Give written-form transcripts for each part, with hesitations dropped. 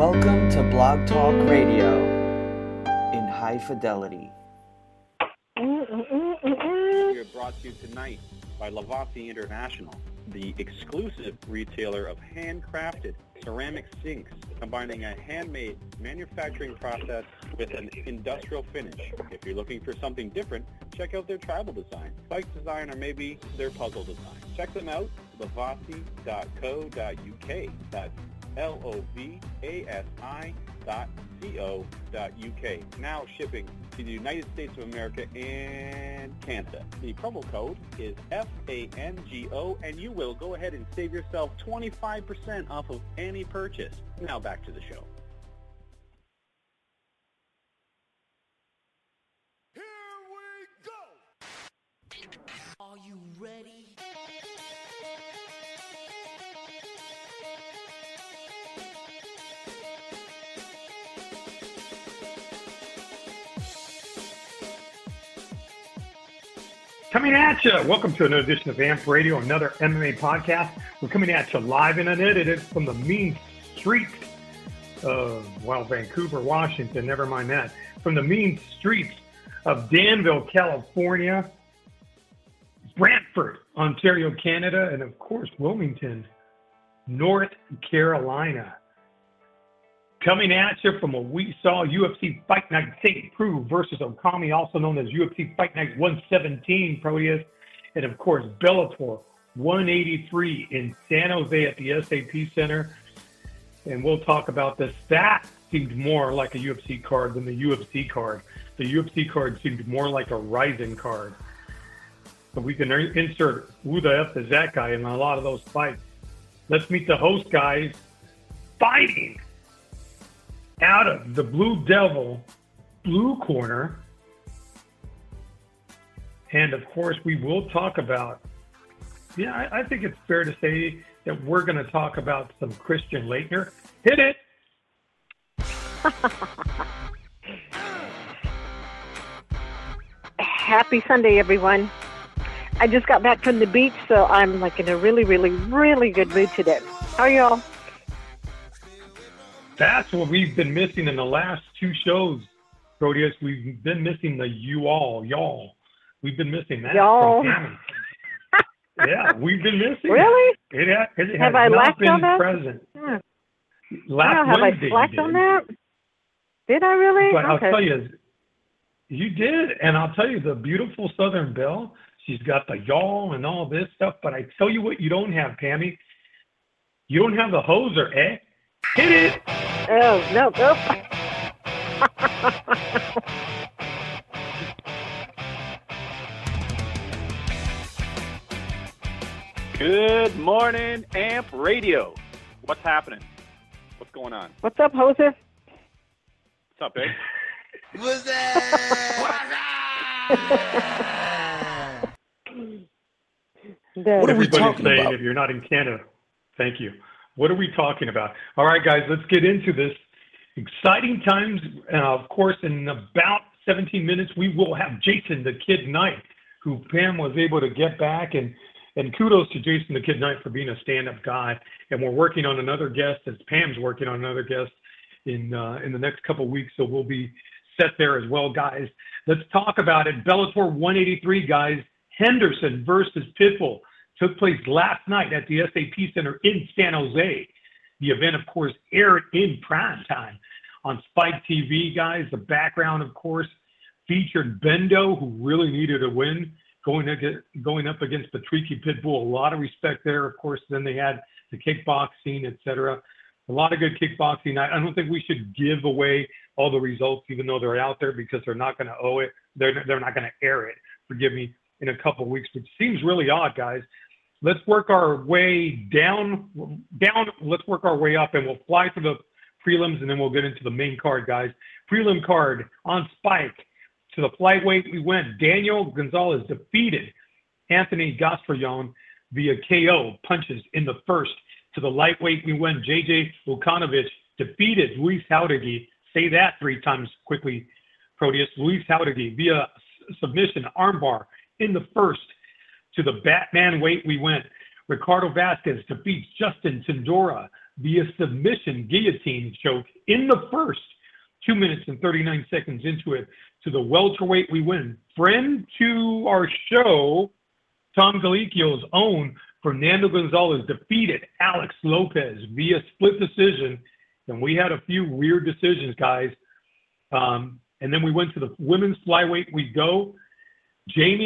Welcome to Blog Talk Radio in high fidelity. We are brought to you tonight by Lavazzi International, the exclusive retailer of handcrafted ceramic sinks, combining a handmade manufacturing process with an industrial finish. If you're looking for something different, check out their tribal design, spike design, or maybe their puzzle design. Check them out, lavazzi.co.uk. That's LOVASI.co.uk. Now shipping to the United States of America and Canada. The promo code is FANGO, and you will go ahead and save yourself 25% off of any purchase. Now back to the show. Here we go! Are you ready? Coming at you. Welcome to another edition of AMP Radio, another MMA podcast. We're coming at you live and unedited from the mean streets of, Vancouver, Washington. Never mind that. From the mean streets of Danville, California, Brantford, Ontario, Canada, and of course, Wilmington, North Carolina. Coming at you from what we saw, UFC Fight Night St. Preux versus Okami, also known as UFC Fight Night 117, Proteus, and of course, Bellator 183 in San Jose at the SAP Center. And we'll talk about this. That seemed more like a UFC card than the UFC card. The UFC card seemed more like a Ryzen card. So we can insert who the F is that guy in a lot of those fights. Let's meet the host guys fighting out of the Blue Devil blue corner. And of course, we will talk about, I think it's fair to say that we're going to talk about some Christian Laettner. Hit it. Happy Sunday, everyone. I just got back from the beach, so I'm like in a really, really, really good mood today. How are y'all? That's what we've been missing in the last two shows, Proteus. We've been missing the y'all. We've been missing that y'all. From Tammy. Yeah, we've been missing really? It have has I not lacked been on that? present. Yeah. Last have Wednesday I slacked you on did. that? Did I really? But okay. I'll tell you, you did. And I'll tell you, the beautiful Southern Belle, she's got the y'all and all this stuff. But I tell you what you don't have, Tammy. You don't have the hoser, eh? Hit it. Oh, no. Good morning, AMP Radio. What's happening? What's going on? What's up, Hoser? What's up, babe? What's that? What are we Everybody's talking saying about? if you're not in Canada, thank you. What are we talking about? All right, guys, let's get into this. Exciting times. Of course, in about 17 minutes, we will have Jason the Kid Knight, who Pam was able to get back. And kudos to Jason the Kid Knight for being a stand-up guy. And we're working on another guest, as Pam's working on another guest in the next couple of weeks. So we'll be set there as well, guys. Let's talk about it. Bellator 183, guys. Henderson versus Pitbull took place last night at the SAP Center in San Jose. The event, of course, aired in prime time on Spike TV, guys. The background, of course, featured Bendo, who really needed a win, going up against Patricky Pitbull. A lot of respect there, of course. Then they had the kickboxing, etc. A lot of good kickboxing. I don't think we should give away all the results, even though they're out there, because they're not going to owe it. They're not going to air it, forgive me, in a couple of weeks, which seems really odd, guys. Let's work our way down. Let's work our way up, and we'll fly through the prelims, and then we'll get into the main card, guys. Prelim card on Spike. To the flyweight we went. Daniel Gonzalez defeated Anthony Gasparillon via KO punches in the first. To the lightweight we went. JJ Vukanovich defeated Luis Jauregui. Say that 3 times quickly, Proteus. Luis Jauregui via submission armbar in the first. To the Batman weight we went. Ricardo Vasquez defeats Justin Tindora via submission guillotine choke in the first. 2 minutes and 39 seconds into it. To the welterweight we win. Friend to our show, Tom Galicchio's own Fernando Gonzalez defeated Alex Lopez via split decision. And we had a few weird decisions, guys. And then we went to the women's flyweight we go. Jamie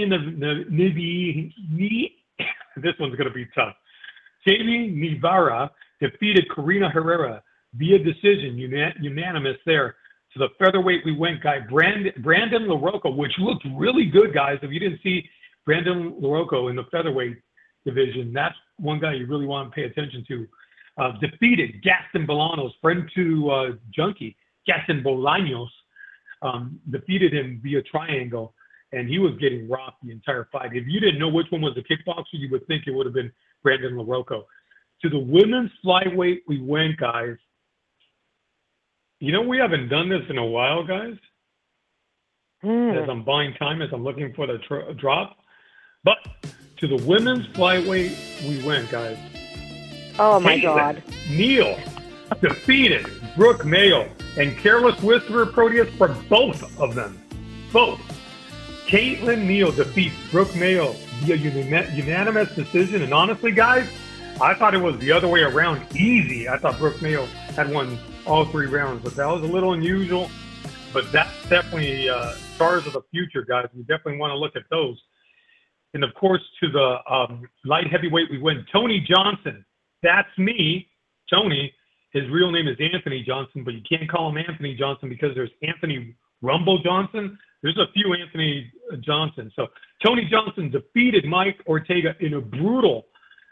this one's going to be tough. Jamie Nivara defeated Karina Herrera via decision, unanimous there. To the featherweight we went, guy Brandon LaRocco, which looked really good, guys. If you didn't see Brandon LaRocco in the featherweight division, that's one guy you really want to pay attention to. Defeated Gaston Bolaños, friend to Junkie, Gaston Bolaños, defeated him via triangle, and he was getting rocked the entire fight. If you didn't know which one was the kickboxer, you would think it would have been Brandon LaRocco. To the women's flyweight we went, guys. You know, we haven't done this in a while, guys. As I'm buying time, as I'm looking for the drop. But to the women's flyweight we went, guys. Oh, my God. Neal defeated Brooke Mayo and Careless Whisperer Proteus for both of them. Both. Caitlin Neal defeats Brooke Mayo via unanimous decision. And honestly, guys, I thought it was the other way around. Easy. I thought Brooke Mayo had won all 3 rounds, but that was a little unusual. But that's definitely stars of the future, guys. We definitely want to look at those. And, of course, to the light heavyweight we went. Tony Johnson. That's me. Tony. His real name is Anthony Johnson, but you can't call him Anthony Johnson because there's Anthony Rumble Johnson. There's a few Anthony Johnson. So Tony Johnson defeated Mike Ortega in a brutal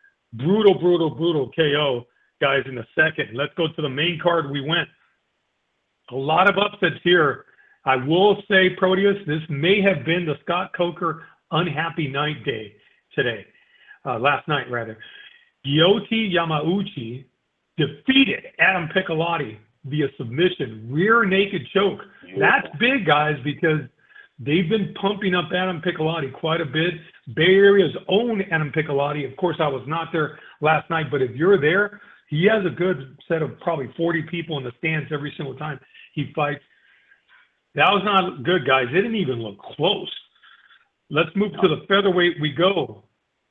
KO, guys, in the second. Let's go to the main card we went. A lot of upsets here. I will say, Proteus, this may have been the Scott Coker unhappy night day today. Last night, rather. Gyoti Yamauchi defeated Adam Piccolotti via submission, rear naked choke. Beautiful. That's big, guys, because they've been pumping up Adam Piccolotti quite a bit. Bay Area's own Adam Piccolotti. Of course, I was not there last night, but if you're there, he has a good set of probably 40 people in the stands every single time he fights. That was not good, guys. It didn't even look close. Let's move to the featherweight we go.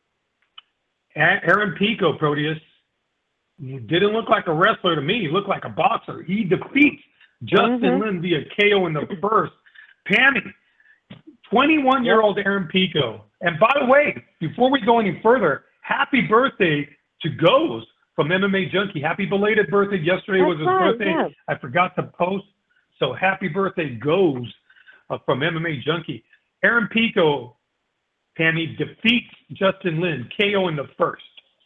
Aaron Pico, Proteus, didn't look like a wrestler to me. He looked like a boxer. He defeats Justin Lin via KO in the first. Pammy, 21-year-old Aaron Pico. And by the way, before we go any further, happy birthday to Goes from MMA Junkie. Happy belated birthday. Yesterday was his birthday. Yeah. I forgot to post. So happy birthday, Goes from MMA Junkie. Aaron Pico, Pammy, defeats Justin Lin, KO in the first.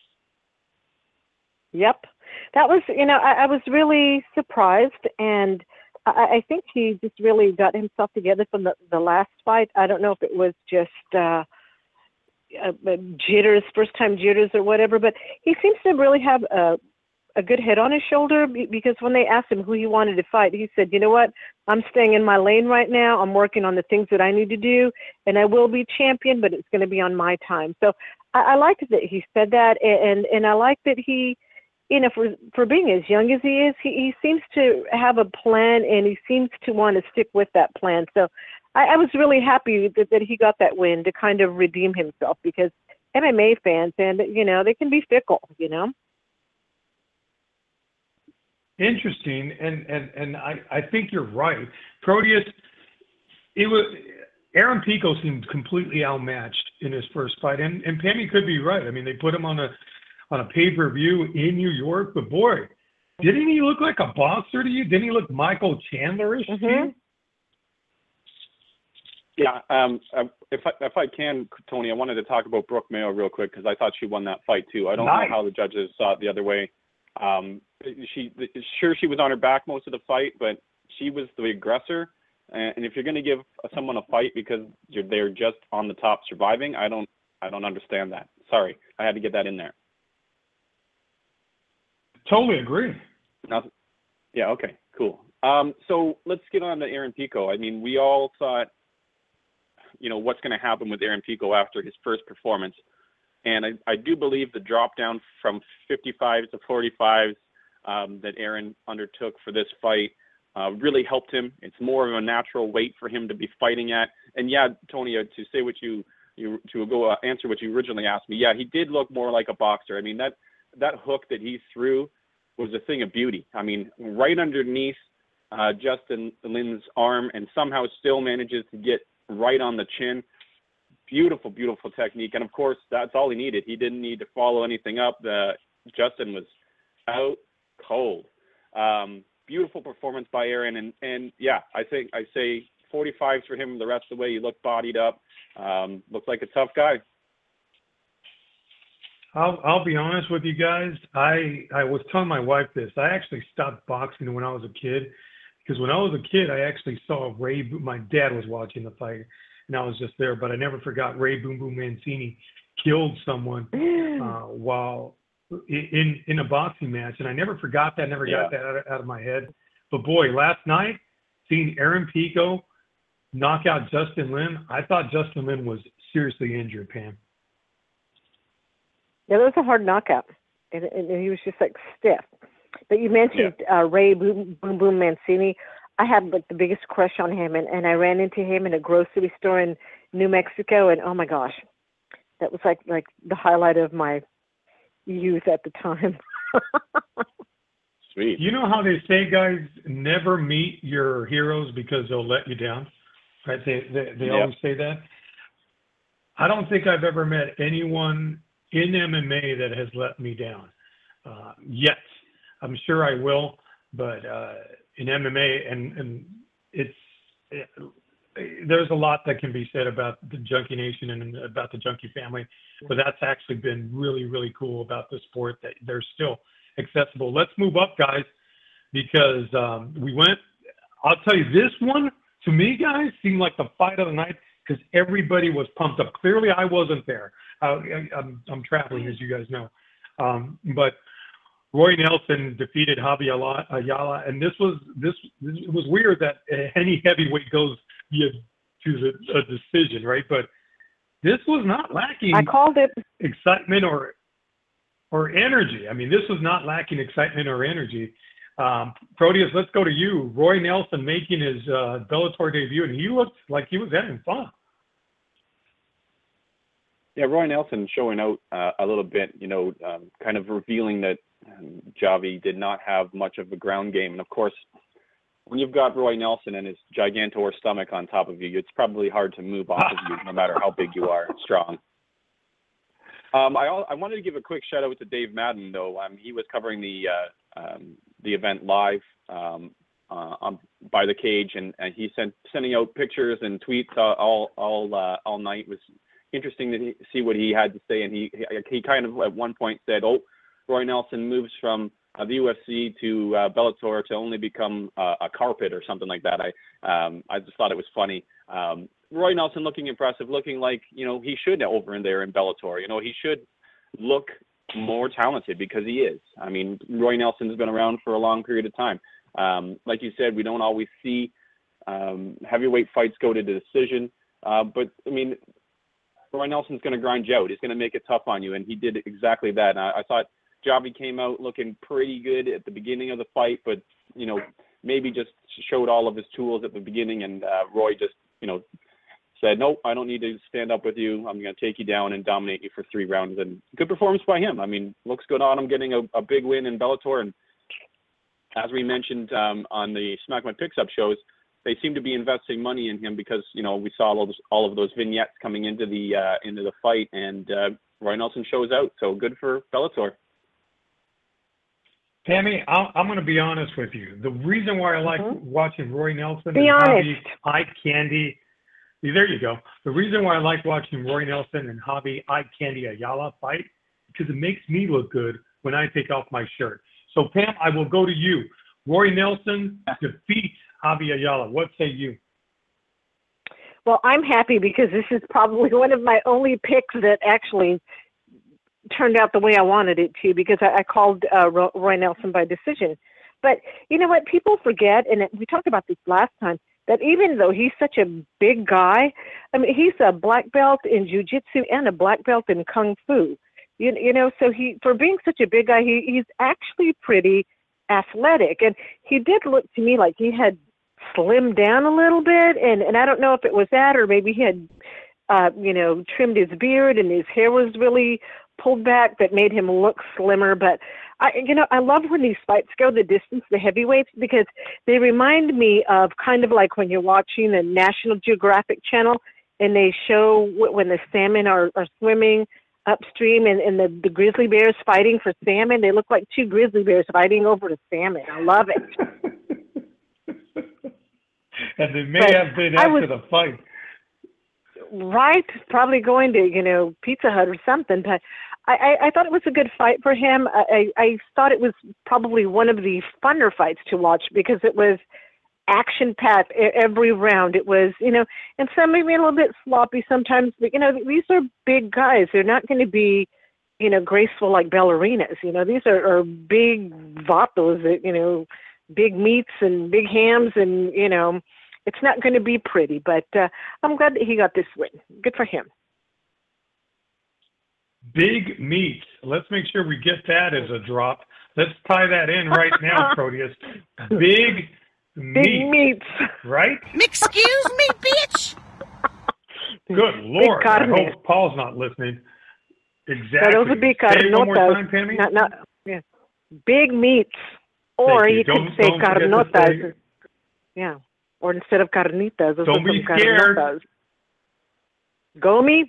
Yep. That was, I was really surprised, and I think he just really got himself together from the last fight. I don't know if it was just jitters, first-time jitters or whatever, but he seems to really have a good head on his shoulder, because when they asked him who he wanted to fight, he said, you know what, I'm staying in my lane right now. I'm working on the things that I need to do, and I will be champion, but it's going to be on my time. So I liked that he said that, and I like that he, for being as young as he is, he seems to have a plan, and he seems to want to stick with that plan. So I was really happy that he got that win to kind of redeem himself, because MMA fans, and they can be fickle, Interesting, and I think you're right. Proteus, Aaron Pico seemed completely outmatched in his first fight, and Pammy could be right. I mean, they put him on a pay-per-view in New York, but boy, didn't he look like a boxer to you? Didn't he look Michael Chandler-ish to you? Yeah, if I can, Tony, I wanted to talk about Brooke Mayo real quick, because I thought she won that fight too. I don't know how the judges saw it the other way. She was on her back most of the fight, but she was the aggressor. And if you're going to give someone a fight because they're just on the top surviving, I don't understand that. Sorry, I had to get that in there. Totally agree. Yeah. Okay. Cool. So let's get on to Aaron Pico. I mean, we all thought, what's going to happen with Aaron Pico after his first performance. And I do believe the drop down from 55s to 45s that Aaron undertook for this fight really helped him. It's more of a natural weight for him to be fighting at. And yeah, Tony, to say what you to go answer what you originally asked me. Yeah, he did look more like a boxer. I mean, that hook that he threw was a thing of beauty. I mean, right underneath Justin Lin's arm, and somehow still manages to get right on the chin. Beautiful, beautiful technique. And of course, that's all he needed. He didn't need to follow anything up. Justin was out cold. Beautiful performance by Aaron. And yeah, I say 45s for him the rest of the way. He looked bodied up. Looks like a tough guy. I'll be honest with you guys. I was telling my wife this. I actually stopped boxing when I was a kid, because when I was a kid, I actually saw my dad was watching the fight, and I was just there. But I never forgot Ray Boom Boom Mancini killed someone while in a boxing match, and I never forgot that. Never got that out of my head. But boy, last night seeing Aaron Pico knock out Justin Lin, I thought Justin Lin was seriously injured, Pam. Yeah, that was a hard knockout, and he was just like stiff. But you mentioned Ray Boom Boom Mancini. I had like the biggest crush on him, and I ran into him in a grocery store in New Mexico, and oh my gosh, that was like the highlight of my youth at the time. Sweet. You know how they say, guys, never meet your heroes because they'll let you down, right? They always say that. I don't think I've ever met anyone in MMA that has let me down yet. I'm sure I will, but in MMA, and there's a lot that can be said about the Junkie Nation and about the Junkie family, but that's actually been really, really cool about the sport, that they're still accessible. Let's move up, guys, because I'll tell you, this one, to me, guys, seemed like the fight of the night because everybody was pumped up. Clearly, I wasn't there. I'm traveling, as you guys know. But Roy Nelson defeated Javi Ayala, and it was weird that any heavyweight goes to a decision, right? But this was not lacking. I called it excitement or energy. I mean, this was not lacking excitement or energy. Proteus, let's go to you. Roy Nelson making his Bellator debut, and he looked like he was having fun. Yeah, Roy Nelson showing out a little bit, kind of revealing that Javi did not have much of a ground game. And of course, when you've got Roy Nelson and his gigantor stomach on top of you, it's probably hard to move off of you, no matter how big you are and strong. I wanted to give a quick shout out to Dave Madden, though. He was covering the event live by the cage, and he sending out pictures and tweets all night. It was interesting to see what he had to say, and he kind of at one point said, "Oh, Roy Nelson moves from the UFC to Bellator to only become a carpet," or something like that. I just thought it was funny. Roy Nelson looking impressive, looking like he should over in there in Bellator. He should look more talented because he is. I mean, Roy Nelson has been around for a long period of time. Like you said, we don't always see heavyweight fights go to decision, but I mean, Roy Nelson's going to grind you out. He's going to make it tough on you, and he did exactly that. And I thought Javi came out looking pretty good at the beginning of the fight, but maybe just showed all of his tools at the beginning, and Roy just said, "Nope, I don't need to stand up with you. I'm going to take you down and dominate you for 3 rounds." And good performance by him. I mean, looks good on him getting a big win in Bellator. And as we mentioned on the Smack My Picks Up shows, they seem to be investing money in him because we saw all of those vignettes coming into the fight, and Roy Nelson shows out. So good for Bellator. Tammy, I'm going to be honest with you. The reason why I like watching Roy Nelson be and honest. Javi Eye Candy, there you go. The reason why I like watching Roy Nelson and Javi Eye Candy Ayala fight, because it makes me look good when I take off my shirt. So Pam, I will go to you. Roy Nelson defeats Javi Ayala. What say you? Well, I'm happy because this is probably one of my only picks that actually turned out the way I wanted it to, because I called Roy Nelson by decision. But you know what? People forget, and we talked about this last time, that even though he's such a big guy, I mean, he's a black belt in jiu-jitsu and a black belt in kung fu. So for being such a big guy, he's actually pretty athletic. And he did look to me like he had slimmed down a little bit. And I don't know if it was that or maybe he had, trimmed his beard and his hair was really pulled back that made him look slimmer. But I love when these fights go the distance, the heavyweights, because they remind me of kind of like when you're watching the National Geographic Channel and they show when the salmon are swimming upstream and the grizzly bears fighting for salmon. They look like two grizzly bears fighting over the salmon. I love it. And they may have been after the fight. Right, probably going to, Pizza Hut or something. But I thought it was a good fight for him. I thought it was probably one of the funner fights to watch because it was action-packed every round. It was, and some maybe a little bit sloppy sometimes. But, these are big guys. They're not going to be, graceful like ballerinas. These are big vatos that, big meats and big hams and, it's not going to be pretty, but I'm glad that he got this win. Good for him. Big meats. Let's make sure we get that as a drop. Let's tie that in right now, Proteus. Big meats. Right? Excuse me, bitch. Good Lord. I hope Paul's not listening. Exactly. Those would be Say it one more time, Pammy. Yeah. Big meats. Or you could say carnotas. Yeah. Or instead of carnitas. Don't be scared. Carnotas. Gomi?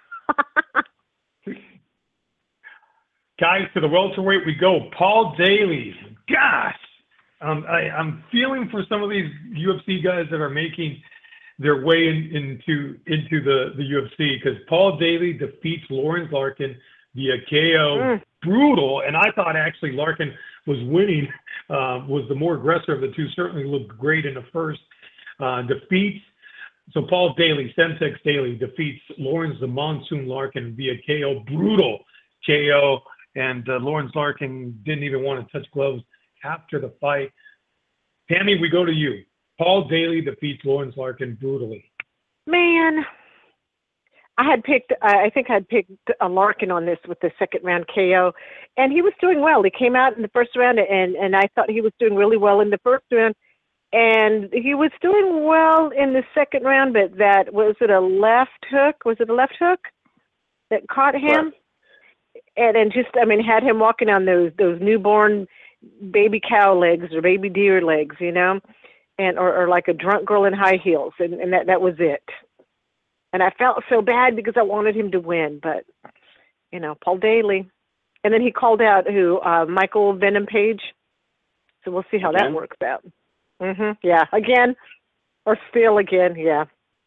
Guys, to the welterweight we go. Paul Daley. Gosh. I'm feeling for some of these UFC guys that are making their way into the UFC because Paul Daley defeats Lawrence Larkin via KO. Brutal. And I thought actually Larkin was winning, was the more aggressor of the two. Certainly looked great in the first. Defeats. So Paul Daley, Semtex Daley, defeats Lawrence the Monsoon Larkin via KO. Brutal KO. And Lawrence Larkin didn't even want to touch gloves after the fight. Tammy, we go to you. Paul Daley defeats Lawrence Larkin brutally. Man, I think I'd picked a Larkin on this with the second round KO. And he was doing well. He came out in the first round, and I thought he was doing really well in the first round. And he was doing well in the second round, but was it a left hook? Was it a left hook that caught him? Right. And just, had him walking on those newborn baby cow legs or baby deer legs, and or like a drunk girl in high heels, and that was it. And I felt so bad because I wanted him to win, but Paul Daley, and then he called out Michael Venom Page, so we'll see how that works out. Yeah, again, or still again, yeah.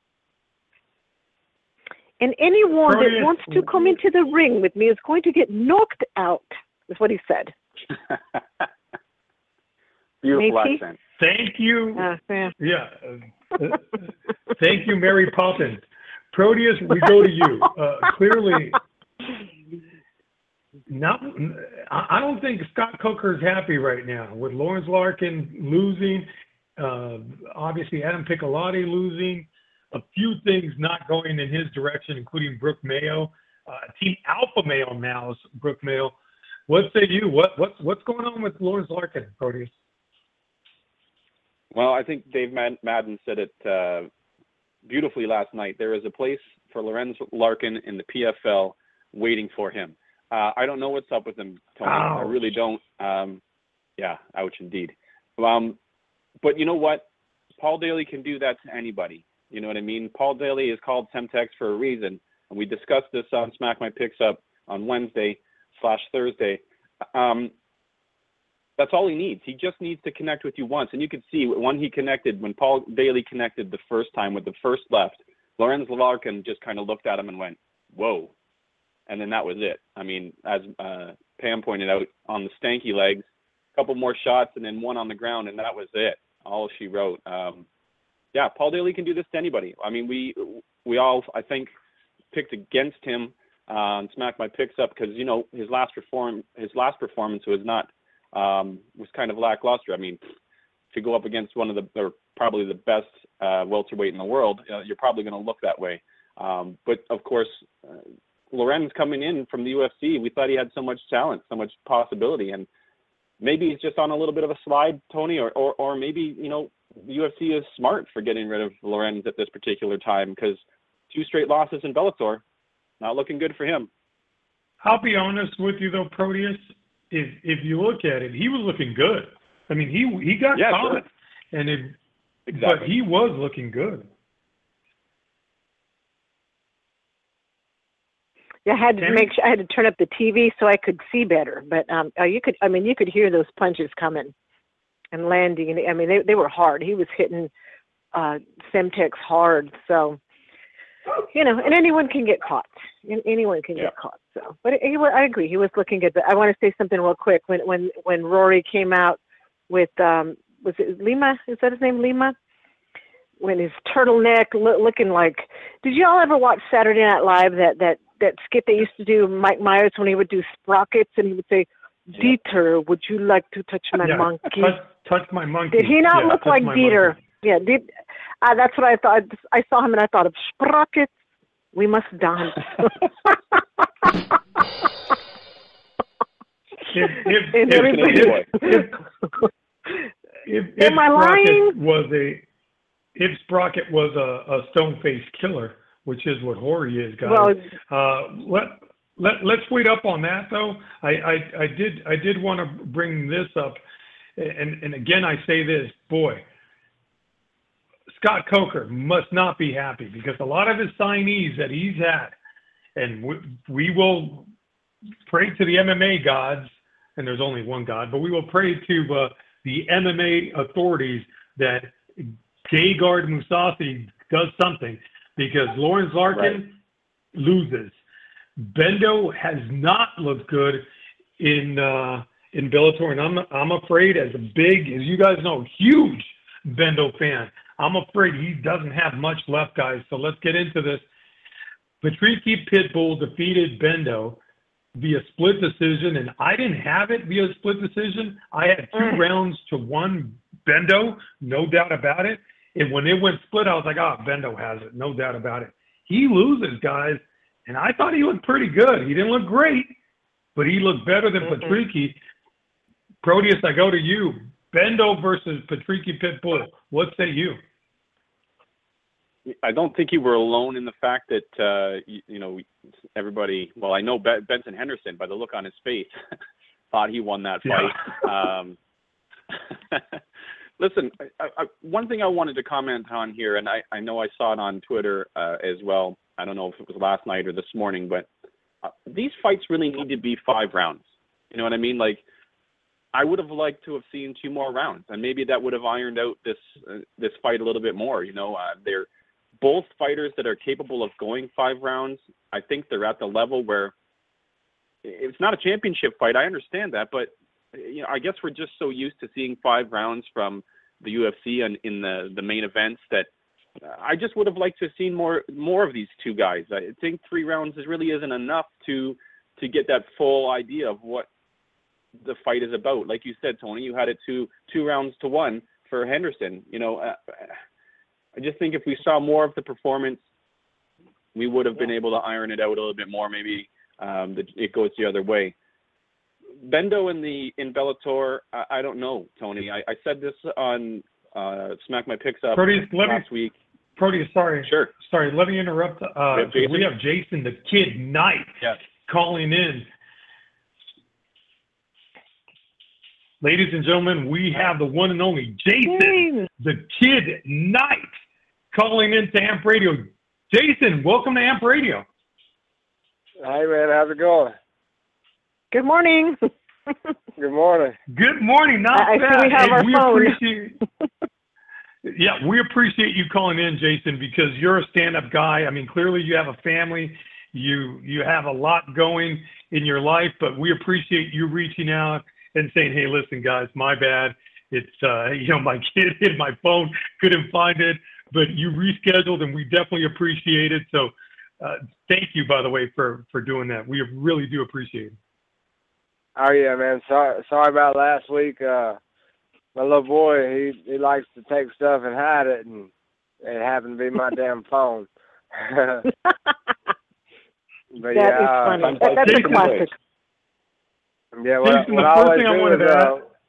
And anyone that wants to come into the ring with me is going to get knocked out, is what he said. Beautiful accent. Thank you. Yeah. Thank you, Mary Poppins. Proteus, we go to you. Clearly, I don't think Scott Coker's happy right now with Lawrence Larkin losing. Obviously, Adam Piccolotti losing. A few things not going in his direction, including Brooke Mayo. Team Alpha Male now's Brooke Mayo. What say you? What's going on with Lawrence Larkin, Proteus? Well, I think Dave Madden said it beautifully last night. There is a place for Lawrence Larkin in the PFL waiting for him. I don't know what's up with him, Tony. Ouch. I really don't. Yeah, ouch indeed. But you know what? Paul Daley can do that to anybody. You know what I mean? Paul Daley is called Semtex for a reason, and we discussed this on Smack My Picks Up on Wednesday/Thursday. That's all he needs. He just needs to connect with you once. And you could see when Paul Daley connected the first time with the first left, Lawrence Larkin just kind of looked at him and went, whoa. And then that was it. As Pam pointed out, on the stanky legs, a couple more shots and then one on the ground, and that was it. All she wrote. Yeah, Paul Daley can do this to anybody. We all, I think, picked against him on Smack My Picks Up because, his last performance was not was kind of lackluster. If you go up against probably the best welterweight in the world, you're probably going to look that way. But of course, Lorenz coming in from the UFC, we thought he had so much talent, so much possibility, and maybe he's just on a little bit of a slide, Tony, or maybe, the UFC is smart for getting rid of Lorenz at this particular time, because 2 straight losses in Bellator, not looking good for him. I'll be honest with you, though, Proteus. If you look at it, he was looking good. I mean, he got caught, sure. But he was looking good. Yeah, I had to turn up the TV so I could see better. But you could hear those punches coming and landing. And I mean, they were hard. He was hitting Semtex hard. So, and anyone can get caught. Anyone can get caught. So, but I agree, he was looking good. But I want to say something real quick. When Rory came out with was it Lima? Is that his name, Lima? When his turtleneck looking like. Did you all ever watch Saturday Night Live? That skit they used to do, Mike Myers, when he would do sprockets and he would say, Dieter, would you like to touch my monkey? Touch my monkey. Did he not look like Dieter? Monkey. Yeah, that's what I thought. I saw him and I thought of sprockets. We must dance. Am I lying? If Sprocket was a stone-faced killer, which is what Rory is, guys. Well, let's wait up on that, though. I did want to bring this up, and again I say this, boy, Scott Coker must not be happy, because a lot of his signees that he's had, and we will pray to the MMA gods, and there's only one God, but we will pray to the MMA authorities that Gegard Mousasi does something, because Lawrence Larkin loses. Bendo has not looked good in Bellator, and I'm afraid, as you guys know, huge Bendo fan, I'm afraid he doesn't have much left, guys. So let's get into this. Patricky Pitbull defeated Bendo via split decision, and I didn't have it via split decision. I had 2 rounds to 1 Bendo, no doubt about it. And when it went split, I was like, Bendo has it, no doubt about it. He loses, guys, and I thought he looked pretty good. He didn't look great, but he looked better than Patricky. Proteus, I go to you. Bendo versus Patricky Pitbull. What say you? I don't think you were alone in the fact that, everybody, well, I know Benson Henderson, by the look on his face, thought he won that fight. Listen, one thing I wanted to comment on here, and I know I saw it on Twitter as well. I don't know if it was last night or this morning, but these fights really need to be 5 rounds. You know what I mean? Like, I would have liked to have seen 2 more rounds, and maybe that would have ironed out this fight a little bit more. They're both fighters that are capable of going 5 rounds. I think they're at the level where it's not a championship fight. I understand that, but I guess we're just so used to seeing 5 rounds from the UFC and in the main events that I just would have liked to have seen more of these 2 guys. I think 3 rounds really isn't enough to get that full idea of what the fight is about. Like you said, Tony, you had it 2 rounds to 1 for Henderson. I just think if we saw more of the performance, we would have been able to iron it out a little bit more. Maybe it goes the other way. Bendo in Bellator, I don't know, Tony. I said this on Smack My Picks Up last week. Proteus, sorry. Sure. Sorry, let me interrupt. We have Jason the Kid Knight calling in. Ladies and gentlemen, we have the one and only Jason the Kid Knight calling in to AMP Radio. Jason, welcome to AMP Radio. Hey, man. How's it going? Good morning. Good morning. Good morning. Not I bad. see we have our phone. We appreciate you calling in, Jason, because you're a stand-up guy. I mean, clearly you have a family. You have a lot going in your life, but we appreciate you reaching out and saying, hey, listen, guys, my bad. It's, my kid hit my phone, couldn't find it, but you rescheduled, and we definitely appreciate it. So thank you, by the way, for doing that. We really do appreciate it. Oh, yeah, man. Sorry about last week. My little boy, he likes to take stuff and hide it, and it happened to be my damn phone. But that is funny. That's a classic. Yeah, Jason, the first thing I wanted to ask.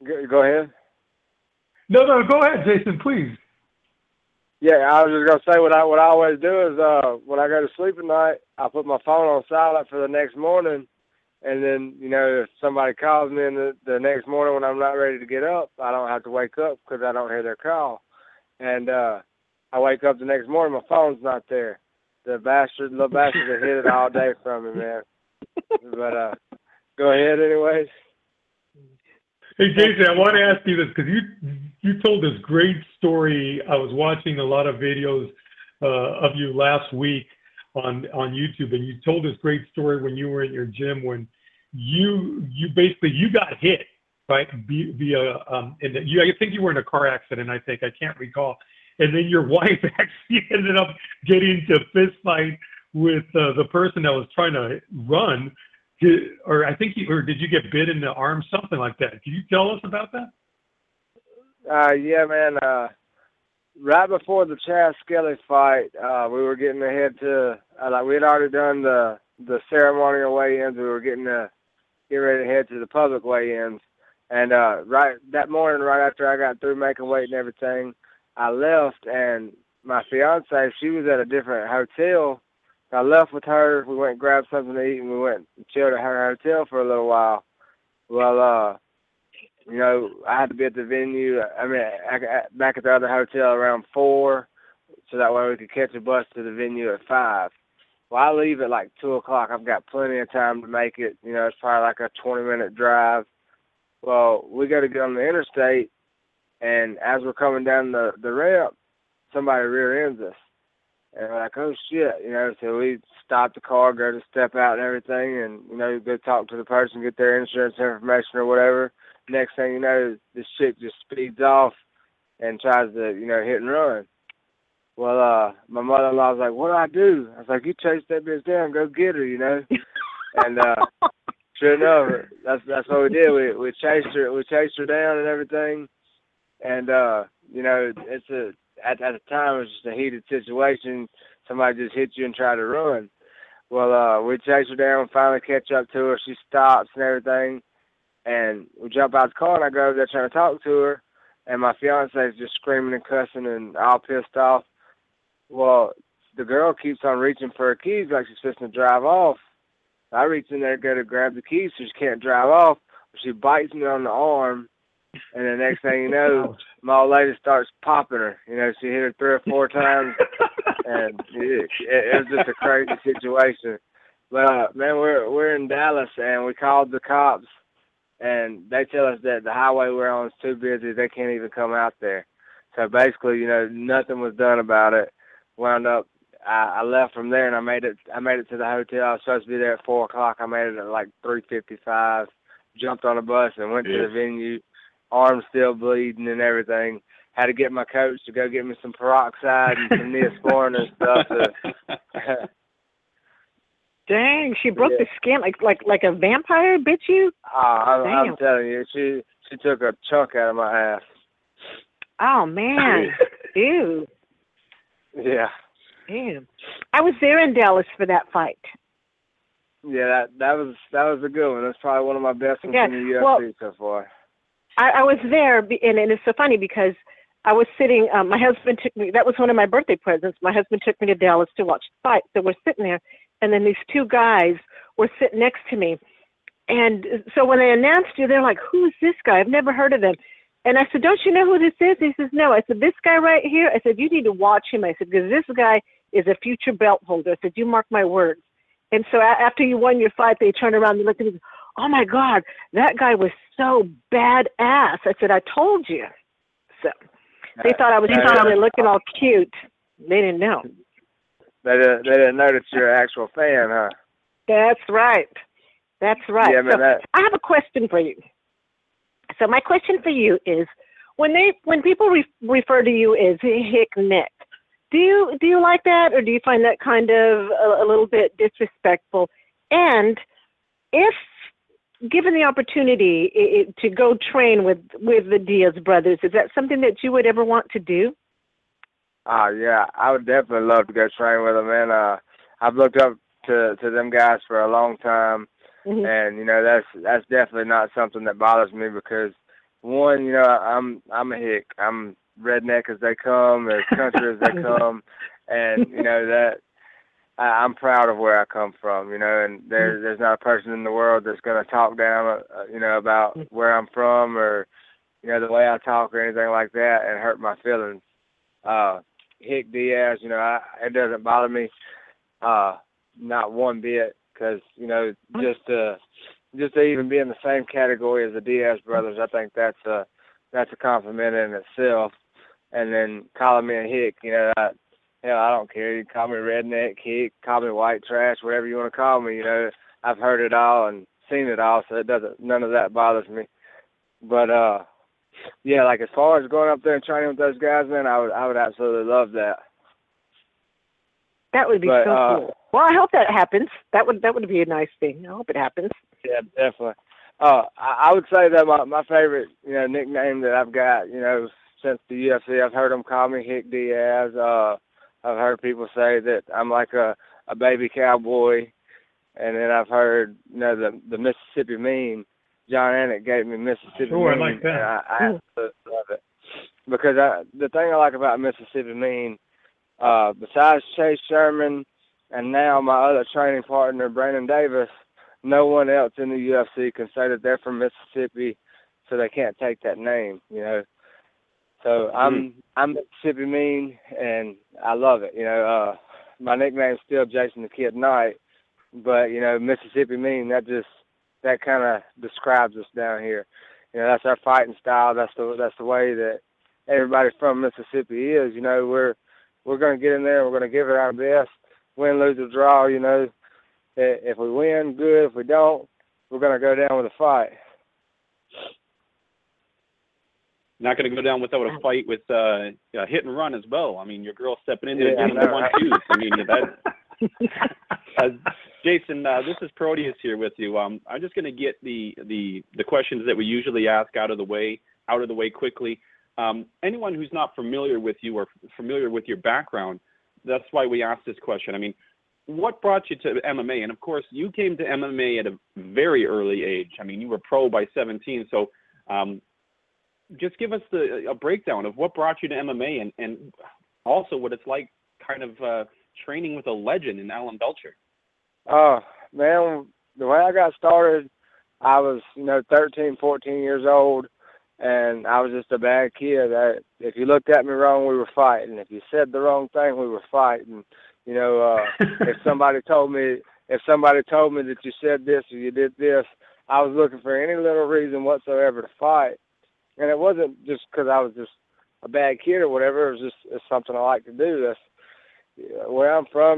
Go ahead. No, go ahead, Jason, please. Yeah, I was just gonna say what I always do is when I go to sleep at night, I put my phone on silent for the next morning, and then if somebody calls me in the next morning when I'm not ready to get up, I don't have to wake up because I don't hear their call, and I wake up the next morning, my phone's not there. The little bastard that hid it all day from me, man. But go ahead, anyways. Hey, Jason, I want to ask you this because you told this great story. I was watching a lot of videos of you last week on YouTube, and you told this great story when you were in your gym when you got hit, right? Via I think you were in a car accident. I can't recall. And then your wife actually ended up getting into a fist fight with the person that was trying to run. Did you get bit in the arm, something like that? Can you tell us about that? Yeah, man. Right before the Chaz Skelly fight, we were getting ahead to we had already done the ceremonial weigh-ins. We were getting ready to head to the public weigh-ins, and right that morning, right after I got through making weight and everything, I left, and my fiance, she was at a different hotel. I left with her. We went and grabbed something to eat, and we went and chilled at her hotel for a little while. Well, I had to be at the venue. Back at the other hotel around 4, so that way we could catch a bus to the venue at 5. Well, I leave at like 2 o'clock. I've got plenty of time to make it. It's probably like a 20-minute drive. Well, we got to get on the interstate, and as we're coming down the ramp, somebody rear ends us. And we're like, oh, shit, so we stop the car, go to step out and everything, and, go talk to the person, get their insurance information or whatever. Next thing you know, this chick just speeds off and tries to, hit and run. Well, my mother-in-law was like, what do I do? I was like, you chase that bitch down, go get her, And sure enough, that's what we did. We chased her down and everything. And, at the time, it was just a heated situation. Somebody just hit you and tried to run. Well, we chase her down, finally catch up to her. She stops and everything. And we jump out the car, and I go over there trying to talk to her. And my fiance is just screaming and cussing and all pissed off. Well, the girl keeps on reaching for her keys like she's supposed to drive off. I reach in there to go to grab the keys so she can't drive off. She bites me on the arm. And the next thing you know, my old lady starts popping her. She hit her 3 or 4 times, and it was just a crazy situation. But man, we're in Dallas, and we called the cops, and they tell us that the highway we're on is too busy; they can't even come out there. So basically, nothing was done about it. Wound up, I left from there, and I made it to the hotel. I was supposed to be there at 4 o'clock. I made it at like 3:55. Jumped on a bus and went to the venue. Arm still bleeding and everything. Had to get my coach to go get me some peroxide and some Neosporin and stuff. Dang, she broke the skin like a vampire bit you? I'm telling you, she took a chunk out of my ass. Oh man, ew. Yeah. Damn. I was there in Dallas for that fight. Yeah, that was a good one. That's probably one of my best ones in the UFC so far. I was there, and it's so funny because I was sitting, my husband took me, that was one of my birthday presents. My husband took me to Dallas to watch the fight. So we're sitting there, and then these 2 guys were sitting next to me. And so when they announced you, they're like, who's this guy? I've never heard of him. And I said, don't you know who this is? He says, no. I said, this guy right here? I said, you need to watch him. I said, because this guy is a future belt holder. I said, you mark my words. And so after you won your fight, they turned around and looked at me, oh my God, that guy was so badass. I said, I told you. So they thought I was looking all cute. They didn't know. They didn't know that you're an actual fan, huh? That's right. Yeah, man, so I have a question for you. So my question for you is, when people refer to you as Hick Nick, do you like that, or do you find that kind of a little bit disrespectful? And if given the opportunity to go train with the Diaz brothers, is that something that you would ever want to do? Yeah, I would definitely love to go train with them, man. I've looked up to them guys for a long time, and that's definitely not something that bothers me because one, you know, I'm a hick. I'm redneck as they come, as country as they come, and you know that I'm proud of where I come from. You know, and there's not a person in the world that's going to talk down, you know, about where I'm from or you know the way I talk or anything like that and hurt my feelings. Hick Diaz, you know, it doesn't bother me, not one bit, because you know just to even be in the same category as the Diaz brothers, I think that's a compliment in itself. And then calling me a hick, you know, I don't care. You can call me redneck, hick, call me white trash, whatever you want to call me. You know, I've heard it all and seen it all, so none of that bothers me. But yeah, like as far as going up there and training with those guys, man, I would absolutely love that. That would be so cool. Well, I hope that happens. That would be a nice thing. I hope it happens. Yeah, definitely. I would say that my favorite, you know, nickname that I've got, you know, since the UFC, I've heard them call me Hick Diaz. I've heard people say that I'm like a baby cowboy, and then I've heard, you know, the Mississippi Mean. John Anik gave me Mississippi Mean. I like that. And I absolutely love it because the thing I like about Mississippi Mean, besides Chase Sherman and now my other training partner Brandon Davis, no one else in the UFC can say that they're from Mississippi, so they can't take that name, you know. So I'm Mississippi Mean, and I love it. You know, my nickname's still Jason the Kid Knight, but you know, Mississippi Mean, that kind of describes us down here. You know, that's our fighting style. That's the way that everybody from Mississippi is. You know, we're going to get in there. We're going to give it our best, win, lose, or draw. You know, if we win, good. If we don't, we're going to go down with a fight. Not going to go down without a fight with hit and run as well. I mean, your girl stepping in there doing the 1-2s. I mean, that. Jason, this is Proteus here with you. I'm just going to get the questions that we usually ask out of the way quickly. Anyone who's not familiar with you or familiar with your background, that's why we asked this question. I mean, what brought you to MMA? And of course, you came to MMA at a very early age. I mean, you were pro by 17. So just give us a breakdown of what brought you to MMA and also what it's like kind of training with a legend in Alan Belcher. Oh, man, the way I got started, I was, 13, 14 years old, and I was just a bad kid. If you looked at me wrong, we were fighting. If you said the wrong thing, we were fighting. If somebody told me that you said this or you did this, I was looking for any little reason whatsoever to fight. And it wasn't just because I was just a bad kid or whatever. It was just something I like to do. That's where I'm from.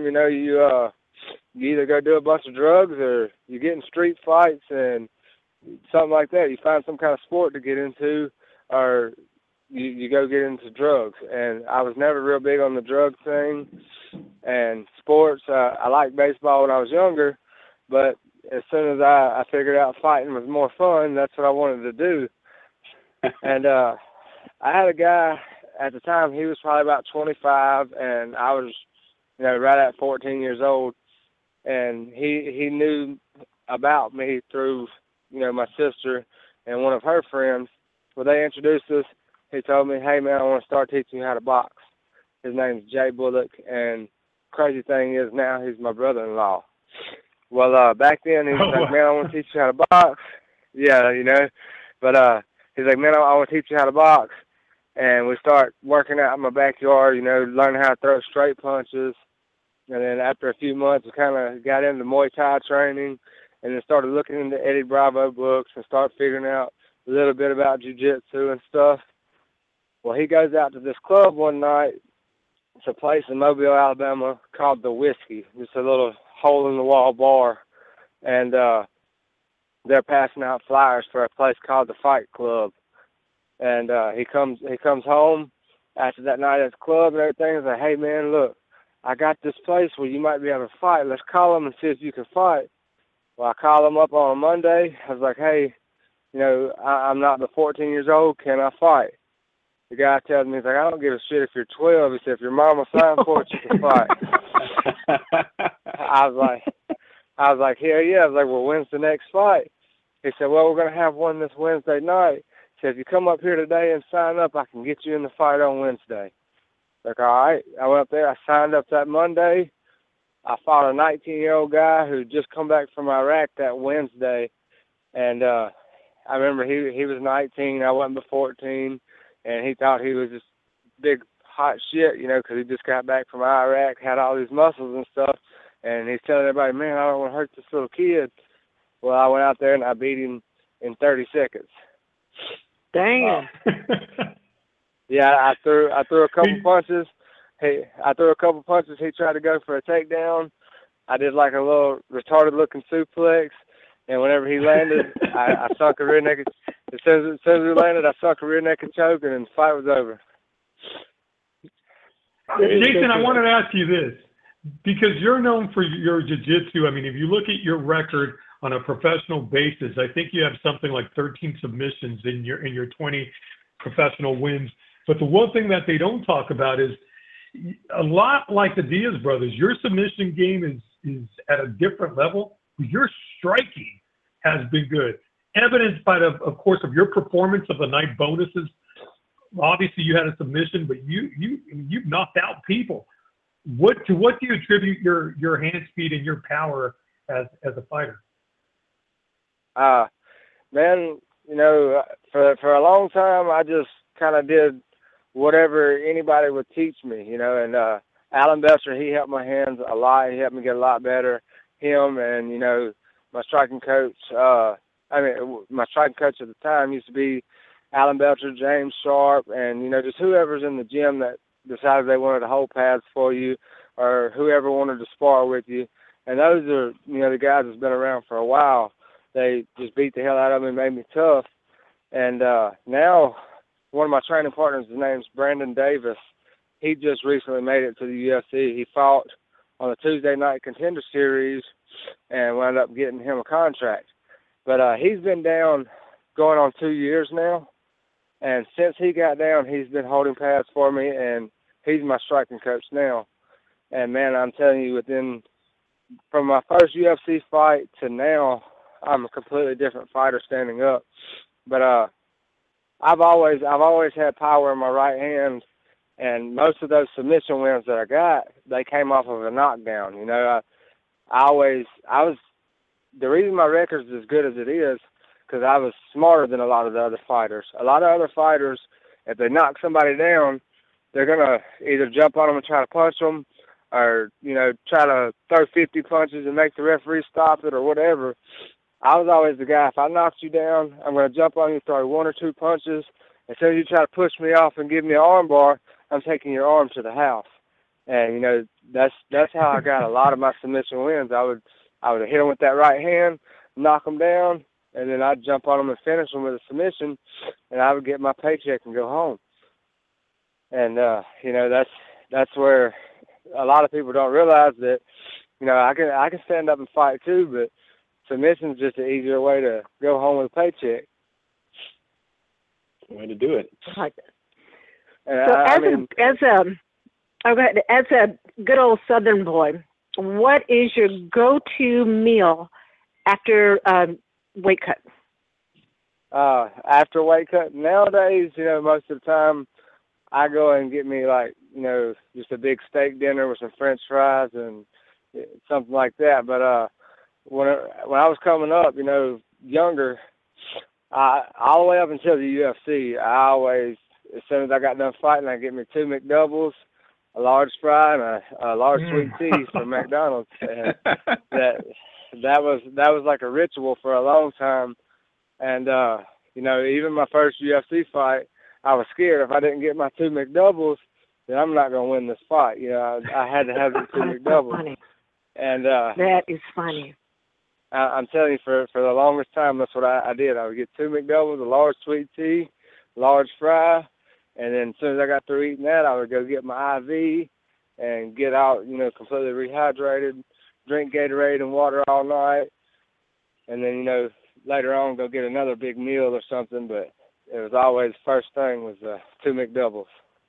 You either go do a bunch of drugs or you get in street fights and something like that. You find some kind of sport to get into, or you go get into drugs. And I was never real big on the drug thing. And sports, I liked baseball when I was younger, but as soon as I figured out fighting was more fun, that's what I wanted to do. And I had a guy at the time, he was probably about 25, and I was, right at 14 years old. And he knew about me through, my sister and one of her friends. When they introduced us, he told me, "Hey, man, I want to start teaching you how to box." His name's Jay Bullock, and crazy thing is now he's my brother-in-law. Well, back then he was like, "Man, I want to teach you how to box." Yeah, But he's like, "Man, I want to teach you how to box." And we start working out in my backyard, learning how to throw straight punches. And then after a few months, we kind of got into Muay Thai training and then started looking into Eddie Bravo books and started figuring out a little bit about jiu-jitsu and stuff. Well, he goes out to this club one night. It's a place in Mobile, Alabama called The Whiskey. Just a little hole-in-the-wall bar. And they're passing out flyers for a place called The Fight Club. And he comes home after that night at the club and everything. He's like, "Hey, man, look, I got this place where you might be able to fight. Let's call them and see if you can fight." Well, I called them up on a Monday. I was like, "Hey, I'm not but 14 years old. Can I fight?" The guy tells me, he's like, "I don't give a shit if you're 12. He said, if your mama signed for it, you can fight." I was like, "Hell yeah." I was like, "Well, when's the next fight?" He said, "Well, we're going to have one this Wednesday night." He said, if you come up here today and sign up, I can get you in the fight on Wednesday. Like, all right. I went up there. I signed up that Monday. I fought a 19-year-old guy who just come back from Iraq that Wednesday. And I remember he was 19. I wasn't but 14. And he thought he was just big, hot shit, you know, because he just got back from Iraq, had all these muscles and stuff. And he's telling everybody, man, I don't want to hurt this little kid. Well, I went out there and I beat him in 30 seconds. Damn. Yeah, I threw a couple punches. I threw a couple punches. He tried to go for a takedown. I did like a little retarded-looking suplex, and whenever he landed, I sunk a rear naked. As soon as he landed, I sunk a rear naked choke, and the fight was over. Jason, I wanted to ask you this, because you're known for your jiu-jitsu. I mean, if you look at your record on a professional basis, I think you have something like 13 submissions in your 20 professional wins. But the one thing that they don't talk about is, a lot like the Diaz brothers, your submission game is at a different level. Your striking has been good, evidenced by of course, of your performance of the night bonuses. Obviously, you had a submission, but you've knocked out people. What do you attribute your hand speed and your power as a fighter? Man, you know, for a long time, I just kind of did whatever anybody would teach me, you know, and Alan Besser, he helped my hands a lot. He helped me get a lot better. Him and, you know, my striking coach, my striking coach at the time used to be Alan Belcher, James Sharp, and, you know, just whoever's in the gym that decided they wanted to hold pads for you or whoever wanted to spar with you. And those are, you know, the guys that's been around for a while. They just beat the hell out of me and made me tough. And now one of my training partners, his name's Brandon Davis. He just recently made it to the UFC. He fought on the Tuesday Night Contender Series and wound up getting him a contract. But he's been down going on 2 years now. And since he got down, he's been holding pads for me, and he's my striking coach now. And, man, I'm telling you, from my first UFC fight to now, I'm a completely different fighter standing up. But I've always had power in my right hand, and most of those submission wins that I got, they came off of a knockdown. You know, the reason my record's as good as it is, because I was smarter than a lot of the other fighters. A lot of other fighters, if they knock somebody down, they're gonna either jump on them and try to punch them, or, you know, try to throw 50 punches and make the referee stop it or whatever. I was always the guy, if I knocked you down, I'm going to jump on you, throw 1 or 2 punches. As soon as you try to push me off and give me an arm bar, I'm taking your arm to the house. And, you know, that's how I got a lot of my submission wins. I would hit them with that right hand, knock them down, and then I'd jump on them and finish them with a submission, and I would get my paycheck and go home. And, you know, that's where a lot of people don't realize that, you know, I can stand up and fight too, but submission's just an easier way to go home with a paycheck. Way to do it. And so as a good old Southern boy, what is your go-to meal after weight cut? After weight cut, nowadays, you know, most of the time I go and get me, like, you know, just a big steak dinner with some French fries and something like that. But when I was coming up, you know, younger, all the way up until the UFC, I always, as soon as I got done fighting, I get me 2 McDoubles, a large fry, and a large sweet tea from McDonald's. And that was like a ritual for a long time. And you know, even my first UFC fight, I was scared if I didn't get my 2 McDoubles, then I'm not going to win this fight. You know, I had to have the 2 McDoubles. Funny. And that is funny. I'm telling you, for the longest time, that's what I did. I would get 2 McDoubles, a large sweet tea, large fry, and then as soon as I got through eating that, I would go get my IV and get out, you know, completely rehydrated, drink Gatorade and water all night, and then, you know, later on go get another big meal or something, but it was always first thing was 2 McDoubles.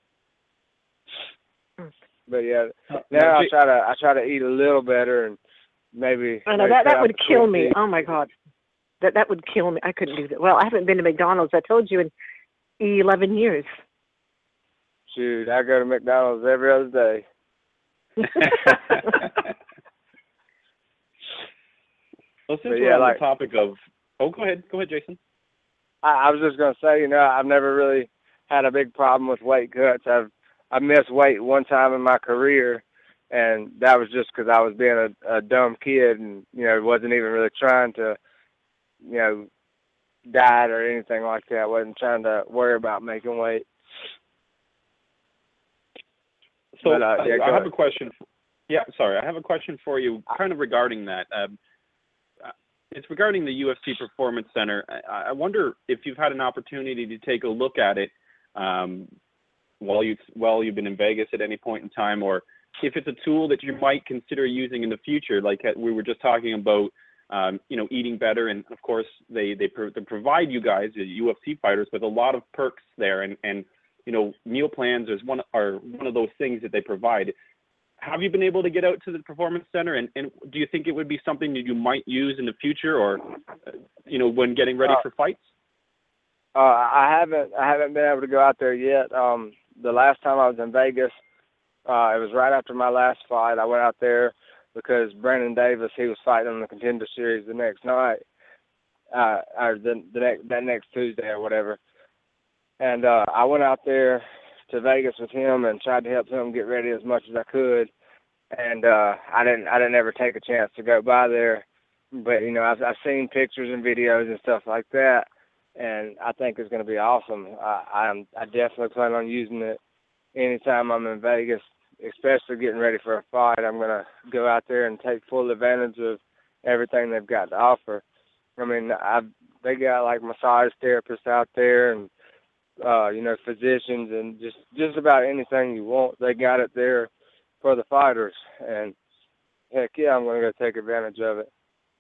But yeah, now I try to eat a little better and maybe. I know that would kill me. Oh my God. That would kill me. I couldn't do that. Well, I haven't been to McDonald's, I told you, in 11 years. Shoot, I go to McDonald's every other day. Well, since we're on the topic of... Oh, go ahead, Jason. I was just going to say, I've never really had a big problem with weight cuts. I missed weight one time in my career, and that was just because I was being a dumb kid and, wasn't even really trying to, diet or anything like that. I wasn't trying to worry about making weight. So I have a question. I have a question for you kind of regarding that. It's regarding the UFC Performance Center. I wonder if you've had an opportunity to take a look at it while you've been in Vegas at any point in time, or if it's a tool that you might consider using in the future. Like we were just talking about, eating better, and of course they provide you guys, the UFC fighters, with a lot of perks there, and meal plans is one of those things that they provide. Have you been able to get out to the Performance Center, and do you think it would be something that you might use in the future, or when getting ready for fights? I haven't been able to go out there yet. The last time I was in Vegas, it was right after my last fight. I went out there because Brandon Davis, he was fighting in the Contender Series the next night, or that next Tuesday or whatever. And I went out there to Vegas with him and tried to help him get ready as much as I could. And I didn't ever take a chance to go by there. But, I've seen pictures and videos and stuff like that, and I think it's going to be awesome. I definitely plan on using it anytime I'm in Vegas, especially getting ready for a fight. I'm going to go out there and take full advantage of everything they've got to offer. I mean, they got like massage therapists out there and, physicians and just about anything you want. They got it there for the fighters. And heck yeah, I'm going to go take advantage of it.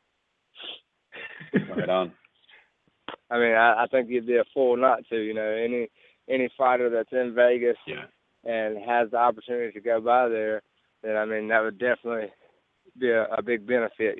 Right on. I mean, I think you'd be a fool not to, any fighter that's in Vegas and has the opportunity to go by there, then, I mean, that would definitely be a big benefit,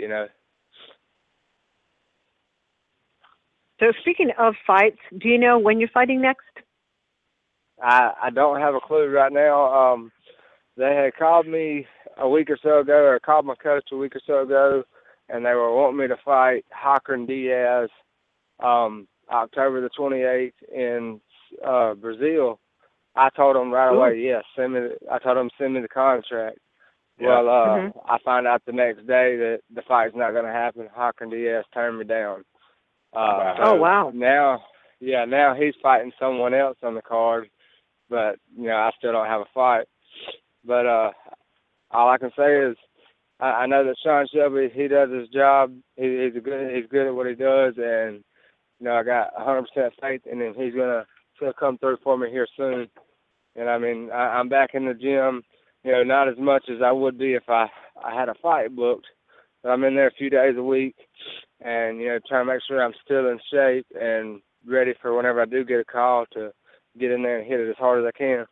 So speaking of fights, do you know when you're fighting next? I don't have a clue right now. They had called me a week or so ago, or called my coach a week or so ago, and they were wanting me to fight Hakern Diaz October the 28th in Brazil. I told them right away, yes, I told them send me the contract. Yeah. Well, I found out the next day that the fight's not going to happen. Hakern Diaz turned me down. Wow. Now he's fighting someone else on the card, but I still don't have a fight. But all I can say is I know that Sean Shelby, he does his job. He's good at what he does, and I got 100% faith in him. He's gonna come through for me here soon. And I mean, I'm back in the gym. Not as much as I would be if I had a fight booked, but I'm in there a few days a week. And, trying to make sure I'm still in shape and ready for whenever I do get a call to get in there and hit it as hard as I can.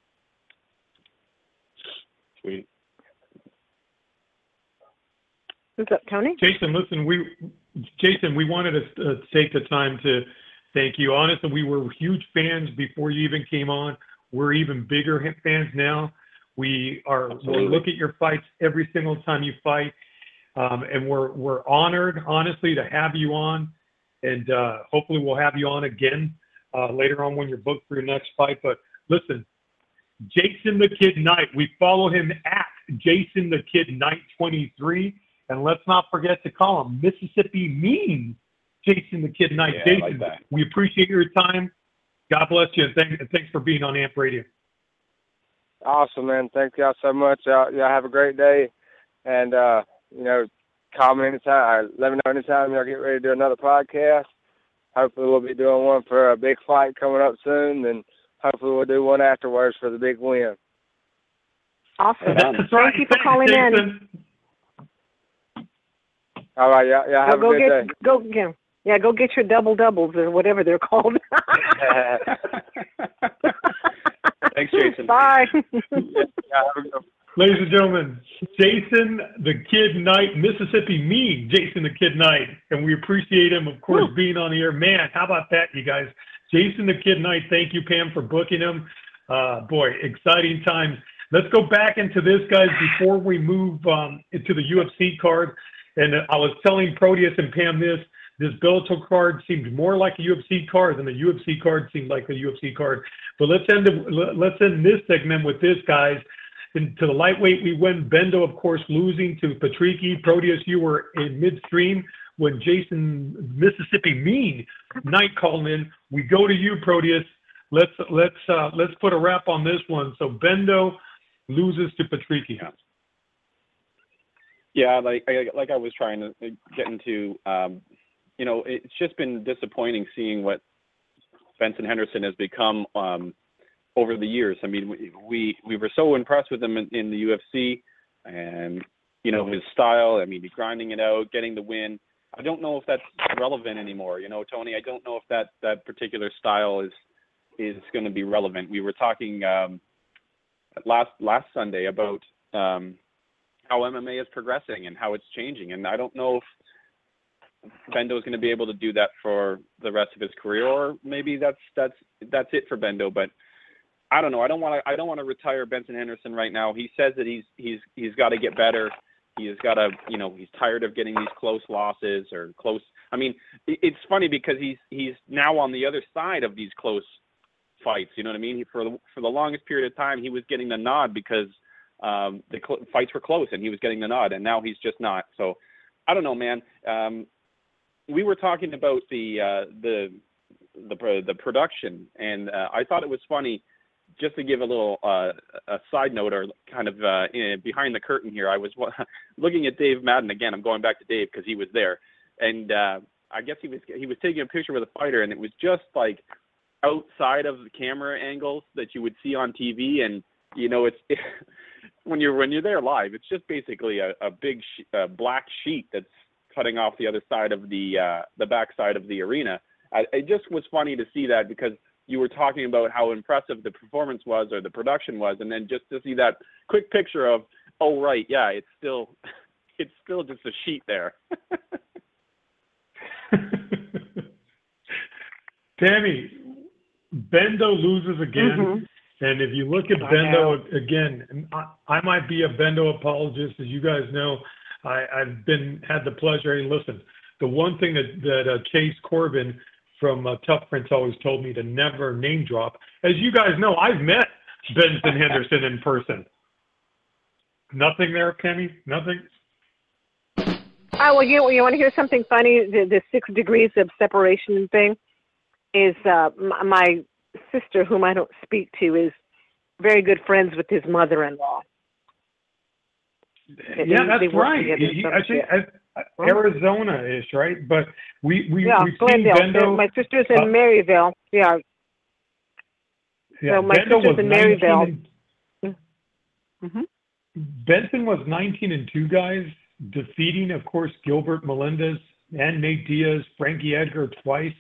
Sweet. What's up, Tony? Jason, listen, we wanted to take the time to thank you. Honestly, we were huge fans before you even came on. We're even bigger fans now. We'll look at your fights every single time you fight. And we're honored, honestly, to have you on, and hopefully we'll have you on again later on when you're booked for your next fight. But listen, Jason the Kid Knight, we follow him at Jason the Kid Knight 23, and let's not forget to call him Mississippi Mean Jason the Kid Knight. Yeah, Jason, I like that. We appreciate your time. God bless you, and thanks for being on AMP Radio. Awesome, man. Thank y'all so much. Y'all have a great day, and call me anytime, or let me know anytime y'all get ready to do another podcast. Hopefully we'll be doing one for a big fight coming up soon, and hopefully we'll do one afterwards for the big win. Awesome. That's right. Thank you for calling in. All right, y'all have a good day. Go get your doubles or whatever they're called. Thanks, Jason. Bye. Yeah, have a good one. Ladies and gentlemen, Jason the Kid Knight, Mississippi Mean, Jason the Kid Knight. And we appreciate him, of course, being on the air. Man, how about that, you guys? Jason the Kid Knight, thank you, Pam, for booking him. Boy, exciting times. Let's go back into this, guys, before we move into the UFC card. And I was telling Proteus and Pam this Bellator card seemed more like a UFC card than the UFC card seemed like a UFC card. But let's end this segment with this, guys. To the lightweight, we win. Bendo, of course, losing to Patricky. Proteus, you were in midstream when Jason Mississippi Mean Knight called in. We go to you, Proteus. Let's put a wrap on this one. So Bendo loses to Patricky. Yeah, like I was trying to get into, it's just been disappointing seeing what Benson Henderson has become over the years. I mean, we were so impressed with him in the UFC, and his style. I mean, he's grinding it out, getting the win. I don't know if that's relevant anymore. Tony, I don't know if that particular style is going to be relevant. We were talking last Sunday about how MMA is progressing and how it's changing, and I don't know if Bendo is going to be able to do that for the rest of his career, or maybe that's it for Bendo. But I don't know. I don't want to retire Benson Henderson right now. He says that he's got to get better. He's got to, he's tired of getting these close losses or close. I mean, it's funny because he's now on the other side of these close fights. You know what I mean? For the longest period of time, he was getting the nod because the fights were close and he was getting the nod, and now he's just not. So I don't know, man. We were talking about the production, and I thought it was funny. Just to give a little a side note, or kind of behind the curtain here, I was looking at Dave Madden again. I'm going back to Dave because he was there, and I guess he was taking a picture with a fighter, and it was just like outside of the camera angles that you would see on TV, and it's when you're there live, it's just basically a big black sheet that's cutting off the other side of the backside of the arena. It just was funny to see that because you were talking about how impressive the performance was or the production was, and then just to see that quick picture of, oh right, yeah, it's still just a sheet there. Tammy, Bendo loses again, and if you look at Bendo again, I might be a Bendo apologist, as you guys know. I've had the pleasure. And listen, the one thing that Chase Corbin from Tough Prince always told me to never name drop. As you guys know, I've met Benson Henderson in person. Nothing there, Kenny? Nothing? Oh, well, you want to hear something funny? The 6 degrees of separation thing is my sister, whom I don't speak to, is very good friends with his mother-in-law. Yeah, that's right. Arizona-ish, right? But we've seen Bendo. My sister's in Maryville. Yeah. So my Bendo sister's in Maryville. Benson was 19-2, guys, defeating, of course, Gilbert Melendez and Nate Diaz, Frankie Edgar twice.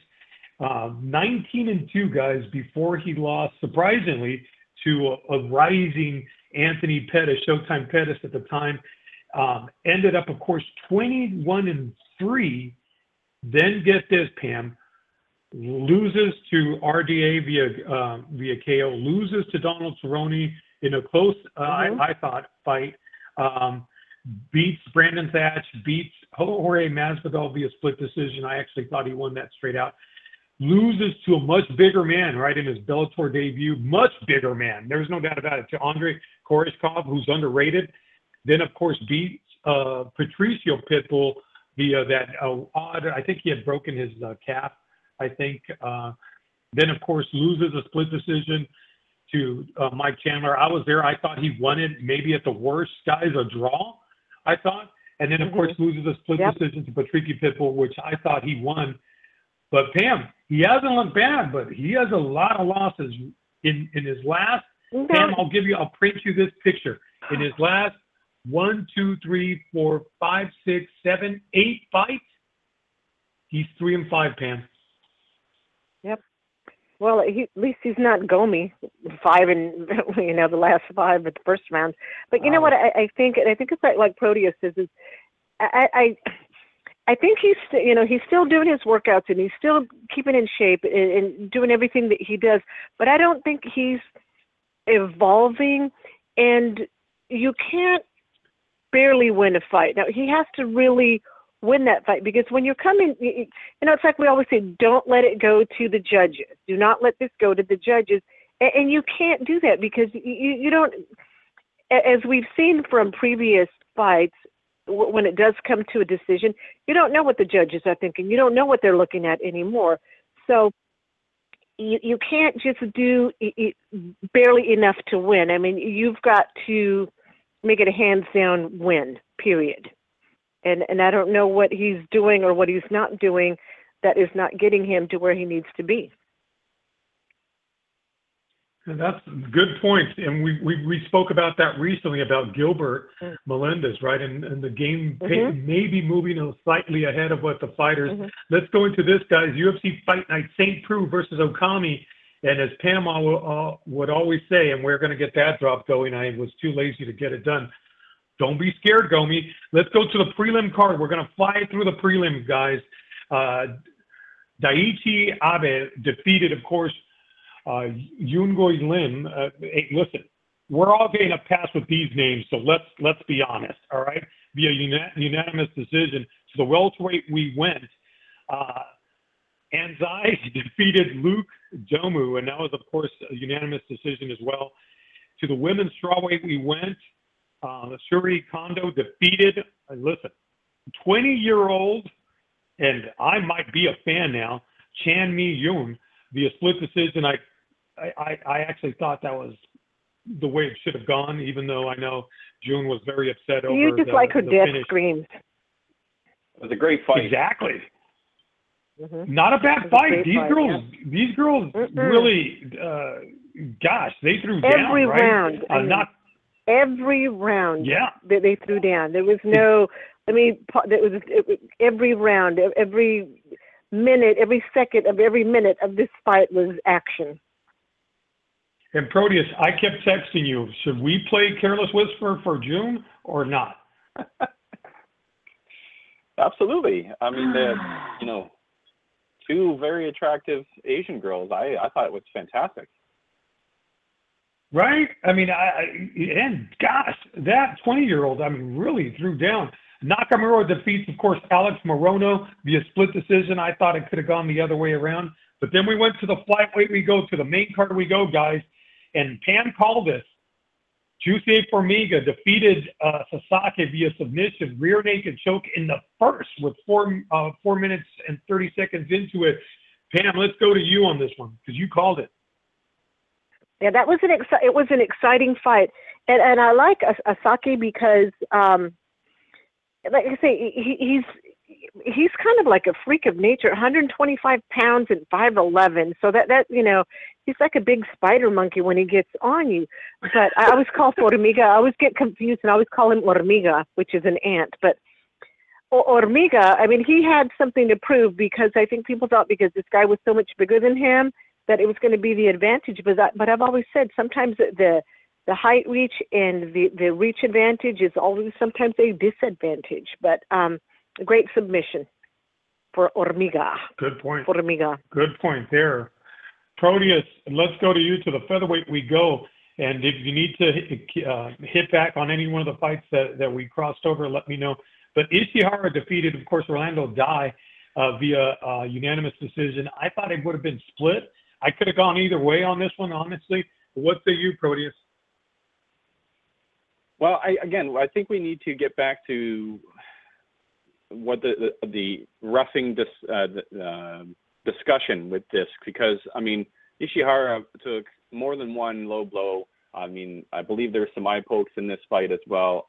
19-2, guys, before he lost, surprisingly, to a rising Anthony Pettis, Showtime Pettis at the time. Ended up, of course, 21-3. Then get this, Pam, loses to RDA via KO, loses to Donald Cerrone in a close, I thought, fight. Beats Brandon Thatch, beats Jorge Masvidal via split decision. I actually thought he won that straight out. Loses to a much bigger man, right, in his Bellator debut. Much bigger man. There's no doubt about it. To Andre Koreshkov, who's underrated. Then, of course, beats Patricio Pitbull via that odd, I think he had broken his calf, I think. Then, of course, loses a split decision to Mike Chandler. I was there. I thought he won it, maybe at the worst, guys, a draw, I thought. And then, of course, loses a split decision to Patricio Pitbull, which I thought he won. But, Pam, he hasn't looked bad, but he has a lot of losses in his last. Pam, I'll print you this picture. In his last 1, 2, 3, 4, 5, 6, 7, 8 fights, he's 3-5, Pam. Yep. Well, at least he's not Gomi 5 in the last 5 at the first round. But you know what I think, and I think it's like Proteus says, is I think he's still doing his workouts and he's still keeping in shape and doing everything that he does. But I don't think he's evolving, and you can't barely win a fight. Now he has to really win that fight, because when you're coming, it's like we always say, don't let it go to the judges. Do not let this go to the judges. And you can't do that, because you don't, as we've seen from previous fights, when it does come to a decision, you don't know what the judges are thinking. You don't know what they're looking at anymore. So you can't just do barely enough to win. I mean, you've got to make it a hands down win, period. And I don't know what he's doing or what he's not doing that is not getting him to where he needs to be. And that's a good point. And we spoke about that recently, about Gilbert Melendez, right? And the game may be moving slightly ahead of what the fighters. Let's go into this, guys. UFC Fight Night, St. Preux versus Okami. And as Pam would always say, and we're going to get that drop going, I was too lazy to get it done. Don't be scared, Gomi. Let's go to the prelim card. We're going to fly through the prelims, guys. Daichi Abe defeated, of course, Yungoi Lim. Hey, listen, we're all getting a pass with these names, so let's be honest, all right? Via unanimous decision. To the welterweight we went. Anzai defeated Luke Domu, and that was, of course, a unanimous decision as well. To the women's strawweight we went. Shuri Kondo defeated, listen, 20-year-old, and I might be a fan now, Chan Mi-yoon via split decision. I actually thought that was the way it should have gone, even though I know June was very upset over you just like her death finish. Screams. It was a great fight. Exactly. Not a bad fight. These girls really, gosh, they threw down, every right? round. Every round, they threw down. There was no. It was every round, every minute, every second of every minute of this fight was action. And Proteus, I kept texting you. Should we play Careless Whisper for June or not? Absolutely. I mean, two very attractive Asian girls. I thought it was fantastic. Right? I mean, and gosh, that 20-year-old, really threw down. Nakamura defeats, of course, Alex Morono via split decision. I thought it could have gone the other way around. But then we went to the flyweight we go, to the main card we go, guys. And Pam called this. Juicy Formiga defeated Sasaki via submission, rear naked choke in the first with 4 minutes and 30 seconds into it. Pam, let's go to you on this one, because you called it. Yeah, that was it was an exciting fight, and I like Asaki because, like I say, he's kind of like a freak of nature. 125 pounds and 5'11", so that he's like a big spider monkey when he gets on you. But I always call Formiga. I always get confused, and I always call him Hormiga, which is an ant. But Hormiga, he had something to prove, because I think people thought because this guy was so much bigger than him that it was going to be the advantage. But I've always said sometimes the height reach and the reach advantage is always sometimes a disadvantage. But a great submission for Hormiga. Good point. Hormiga. Good point there. Proteus, let's go to you. To the featherweight we go. And if you need to hit back on any one of the fights that we crossed over, let me know. But Ishihara defeated, of course, Orlando Dai via unanimous decision. I thought it would have been split. I could have gone either way on this one, honestly. What say you, Proteus? Well, I think we need to get back to what the roughing discussion with this, because Ishihara took more than one low blow. I believe there were some eye pokes in this fight as well.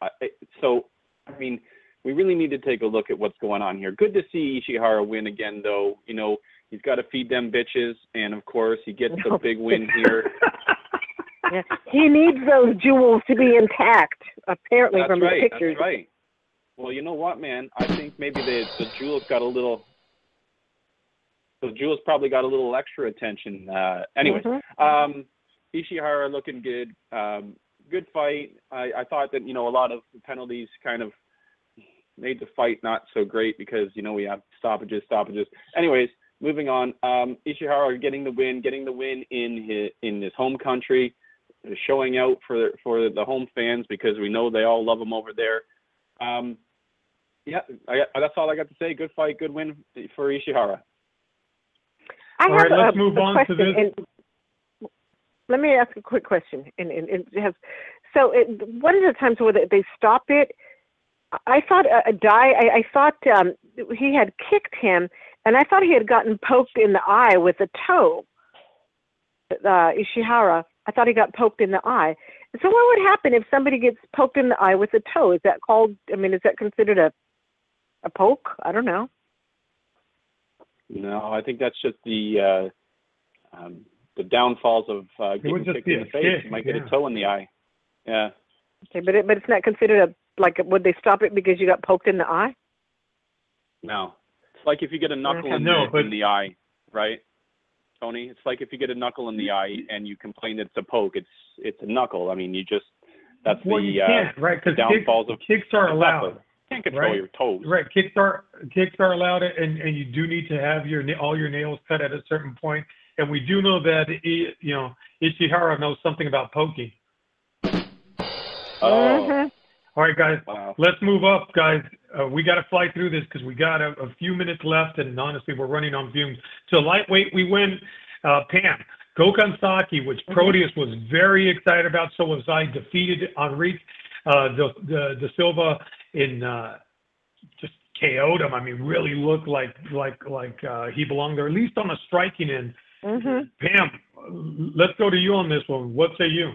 We really need to take a look at what's going on here. Good to see Ishihara win again, though. He's got to feed them bitches, and of course he gets the big win here. Yeah, he needs those jewels to be intact, apparently, that's from right, the pictures. That's right. Well, you know what, man? I think maybe the jewels got a little. The jewels probably got a little extra attention. Anyway, Ishihara looking good. Good fight. I thought that, a lot of penalties kind of made the fight not so great because, we have stoppages. Anyways, moving on. Ishihara getting the win in his home country, showing out for the home fans because we know they all love him over there. That's all I got to say. Good fight, good win for Ishihara. All right, let's move on to this. Let me ask a quick question. One of the times where they stop it, I thought I thought he had kicked him, and I thought he had gotten poked in the eye with a toe. Ishihara, I thought he got poked in the eye. So what would happen if somebody gets poked in the eye with a toe? Is that called? Is that considered a poke? I don't know. No, I think that's just the downfalls of getting kicked in the face. You might get a toe in the eye. Yeah. Okay, but it's not considered would they stop it because you got poked in the eye? No. It's like if you get a knuckle in the eye, right, Tony? It's like if you get a knuckle in the eye and you complain that it's a poke, it's a knuckle. That's you can't, right? Because downfalls of kicks are allowed. You can't control your toes. Right, kicks are allowed, and you do need to have all your nails cut at a certain point. And we do know that Ishihara knows something about poking. Oh. Mm-hmm. All right, guys, wow. Let's move up, guys. We got to fly through this because we got a few minutes left, and honestly, we're running on fumes. So lightweight, we win. Pam, Gokhan Saki, which Proteus was very excited about, so was I, defeated Enrique De Silva in just KO'd him. Really looked like he belonged there, at least on a striking end. Mm-hmm. Pam, let's go to you on this one. What say you?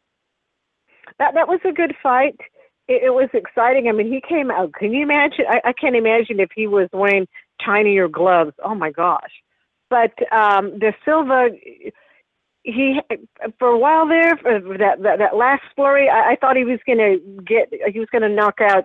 That was a good fight. It was exciting. He came out. Can you imagine? I can't imagine if he was wearing tinier gloves. Oh my gosh! But De Silva, he for a while there, for that last flurry, I thought he was gonna knock out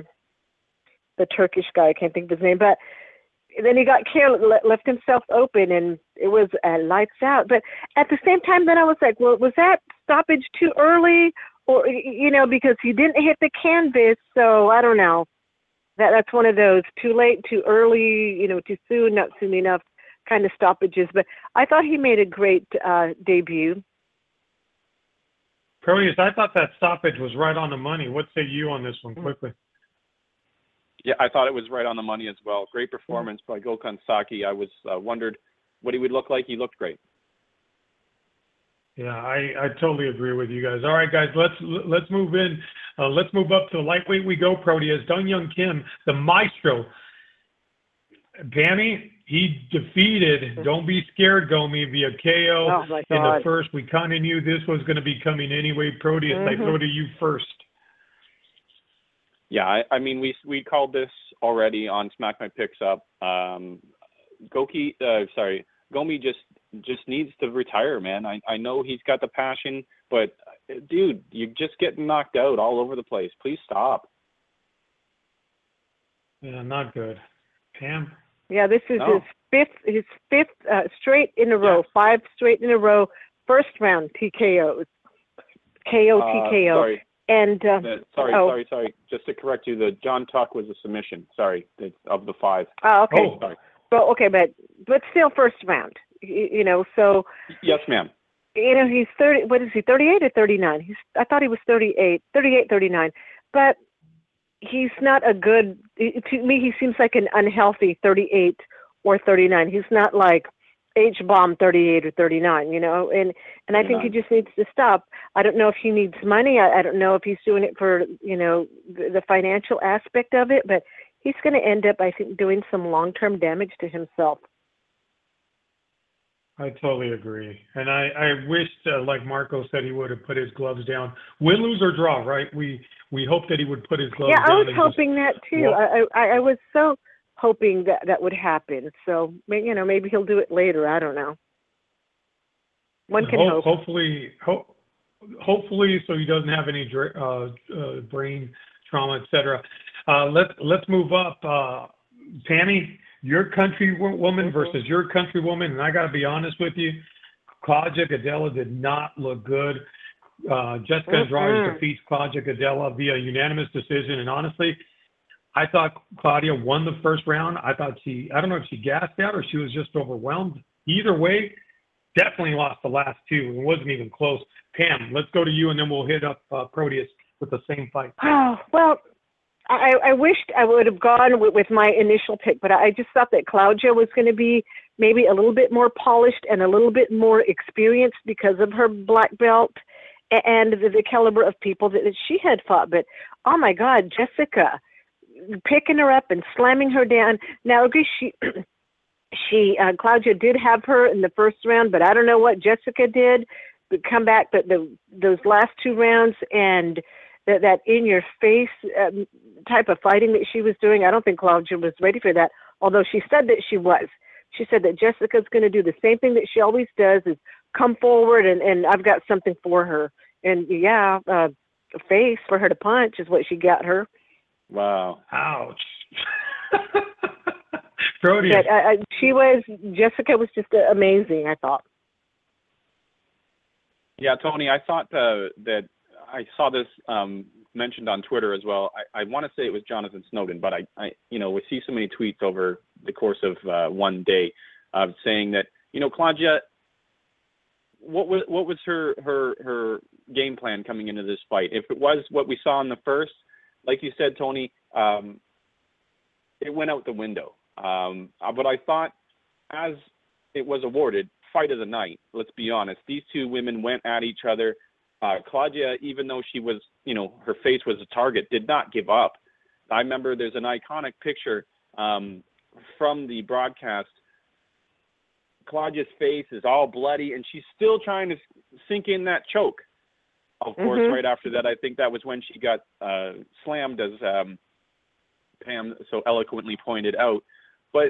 the Turkish guy. I can't think of his name, but then he got careless, left himself open, and it was lights out. But at the same time, then I was like, well, was that stoppage too early? Or, because he didn't hit the canvas, so I don't know. That's one of those too late, too early, too soon, not soon enough kind of stoppages. But I thought he made a great debut. Proteus, I thought that stoppage was right on the money. What say you on this one, quickly? Yeah, I thought it was right on the money as well. Great performance by Gokhan Saki. I was wondered what he would look like. He looked great. Yeah, I totally agree with you guys. All right, guys, let's move in. Let's move up to the lightweight. We go. Proteus, Dong Young Kim, the maestro. Pammy, he defeated Don't Be Scared Gomi via KO in the first. We kind of knew this was going to be coming anyway. Proteus, I throw to you first. Yeah, we called this already on Smack My Picks Up. Gomi just needs to retire, man. I know he's got the passion, but dude, you're just getting knocked out all over the place. Please stop. Yeah, not good. Pam? Yeah, this is his fifth straight in a row, 5 straight in a row, first round TKOs. TKO. Sorry. And sorry. Just to correct you, the John Tuck was a submission. Sorry, of the 5. Oh, okay. Oh, sorry. Well, okay, but still first round. So. Yes, ma'am. He's 30. What is he? 38 or 39? I thought he was 38, 39. But he's not a good. To me, he seems like an unhealthy 38 or 39. He's not like H-bomb 38 or 39. And I think he just needs to stop. I don't know if he needs money. I don't know if he's doing it for the financial aspect of it, but he's going to end up, I think, doing some long-term damage to himself. I totally agree. And I wished, like Marco said, he would have put his gloves down. Win, lose, or draw, right? We hope that he would put his gloves down. Yeah, I was hoping that too. I was so hoping that would happen. So, maybe he'll do it later. I don't know. One can hope. Hopefully, so he doesn't have any brain trauma, etc. Let's move up. Tammy, your countrywoman versus your countrywoman, and I got to be honest with you, Claudia Gadelha did not look good. Jessica Andrade defeats Claudia Gadelha via unanimous decision. And honestly, I thought Claudia won the first round. I thought I don't know if she gassed out or she was just overwhelmed. Either way, definitely lost the last two. It wasn't even close. Pam, let's go to you, and then we'll hit up Proteus with the same fight. Oh, well, I wished I would have gone with my initial pick, but I just thought that Claudia was going to be maybe a little bit more polished and a little bit more experienced because of her black belt and the caliber of people that she had fought. But, oh, my God, Jessica, picking her up and slamming her down. Now, I guess Claudia did have her in the first round, but I don't know what Jessica did. But come back, but those last two rounds and that in-your-face type of fighting that she was doing, I don't think Claudia was ready for that, although she said that she was. She said that Jessica's going to do the same thing that she always does, is come forward, and I've got something for her. And, yeah, a face for her to punch is what she got her. Wow. Ouch. Jessica was just amazing, I thought. Yeah, Tony, I thought that I saw this mentioned on Twitter as well. I want to say it was Jonathan Snowden, but I we see so many tweets over the course of one day saying that, Claudia, what was her game plan coming into this fight? If it was what we saw in the first, like you said, Tony, it went out the window. But I thought, as it was awarded, fight of the night, let's be honest, these two women went at each other. Claudia, even though she was, her face was a target, did not give up. I remember there's an iconic picture from the broadcast. Claudia's face is all bloody, and she's still trying to sink in that choke. Of course, right after that, I think that was when she got slammed, as Pam so eloquently pointed out. But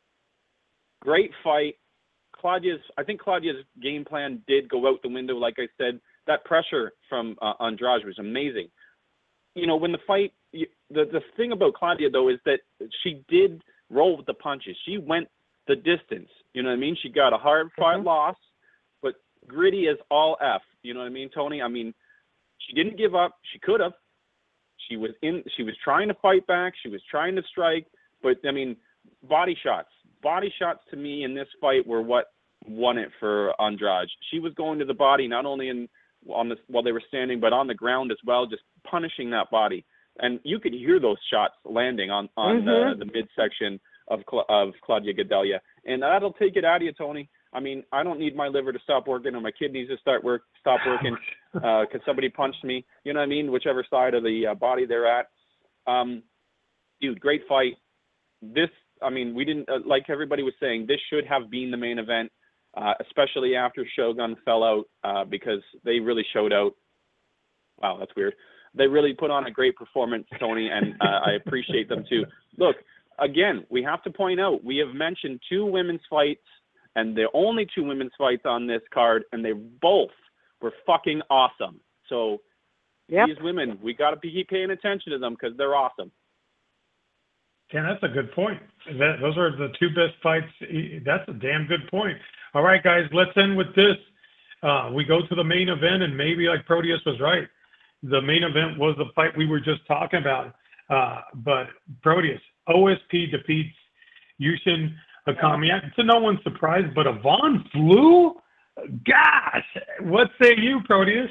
great fight. I think Claudia's game plan did go out the window. Like I said, that pressure from Andrade was amazing. When the fight, the thing about Claudia, though, is that she did roll with the punches. She went the distance. You know what I mean? She got a hard-fought loss, but gritty as all F. You know what I mean, Tony? I mean, she didn't give up. She could have. She was trying to fight back. She was trying to strike. But, I mean, body shots. Body shots to me in this fight were what won it for Andrade. She was going to the body, not only while they were standing, but on the ground as well, just punishing that body. And you could hear those shots landing on the midsection of Claudia Gadelha. And that'll take it out of you, Tony. I mean, I don't need my liver to stop working or my kidneys to stop working because somebody punched me. You know what I mean? Whichever side of the body they're at. Dude, great fight. We didn't, like everybody was saying, this should have been the main event, especially after Shogun fell out because they really showed out. Wow, that's weird. They really put on a great performance, Tony, and I appreciate them too. Look, again, we have to point out, we have mentioned two women's fights, and the only two women's fights on this card, and they both were fucking awesome. So these women, we got to keep paying attention to them because they're awesome. Yeah, that's a good point. Those are the two best fights. That's a damn good point. All right, guys, let's end with this. We go to the main event, and maybe like Proteus was right. The main event was the fight we were just talking about. But Proteus, OSP defeats Yushin Okami. To no one's surprise, but Yvonne flew? Gosh, what say you, Proteus?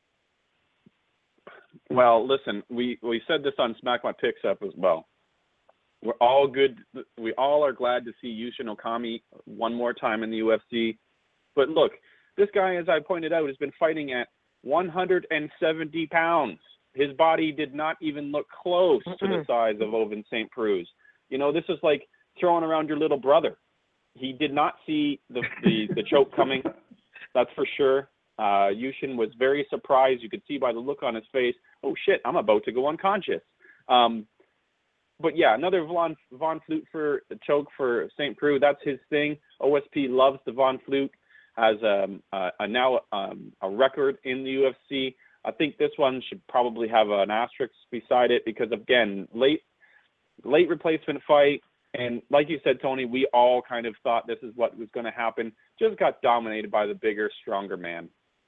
Well, listen, we said this on Smack My Picks Up as well. We're all good. We all are glad to see Yushin Okami one more time in the UFC. But look, this guy, as I pointed out, has been fighting at 170 pounds. His body did not even look close to the size of Ovince St. Preux. This is like throwing around your little brother. He did not see the choke coming. That's for sure. Yushin was very surprised. You could see by the look on his face, oh shit, I'm about to go unconscious. But yeah, another Von Flute for a choke for St. Preux. That's his thing. OSP loves the Von Flute. Has now a record in the UFC. I think this one should probably have an asterisk beside it because, again, late replacement fight. And like you said, Tony, we all kind of thought this is what was going to happen. Just got dominated by the bigger, stronger man.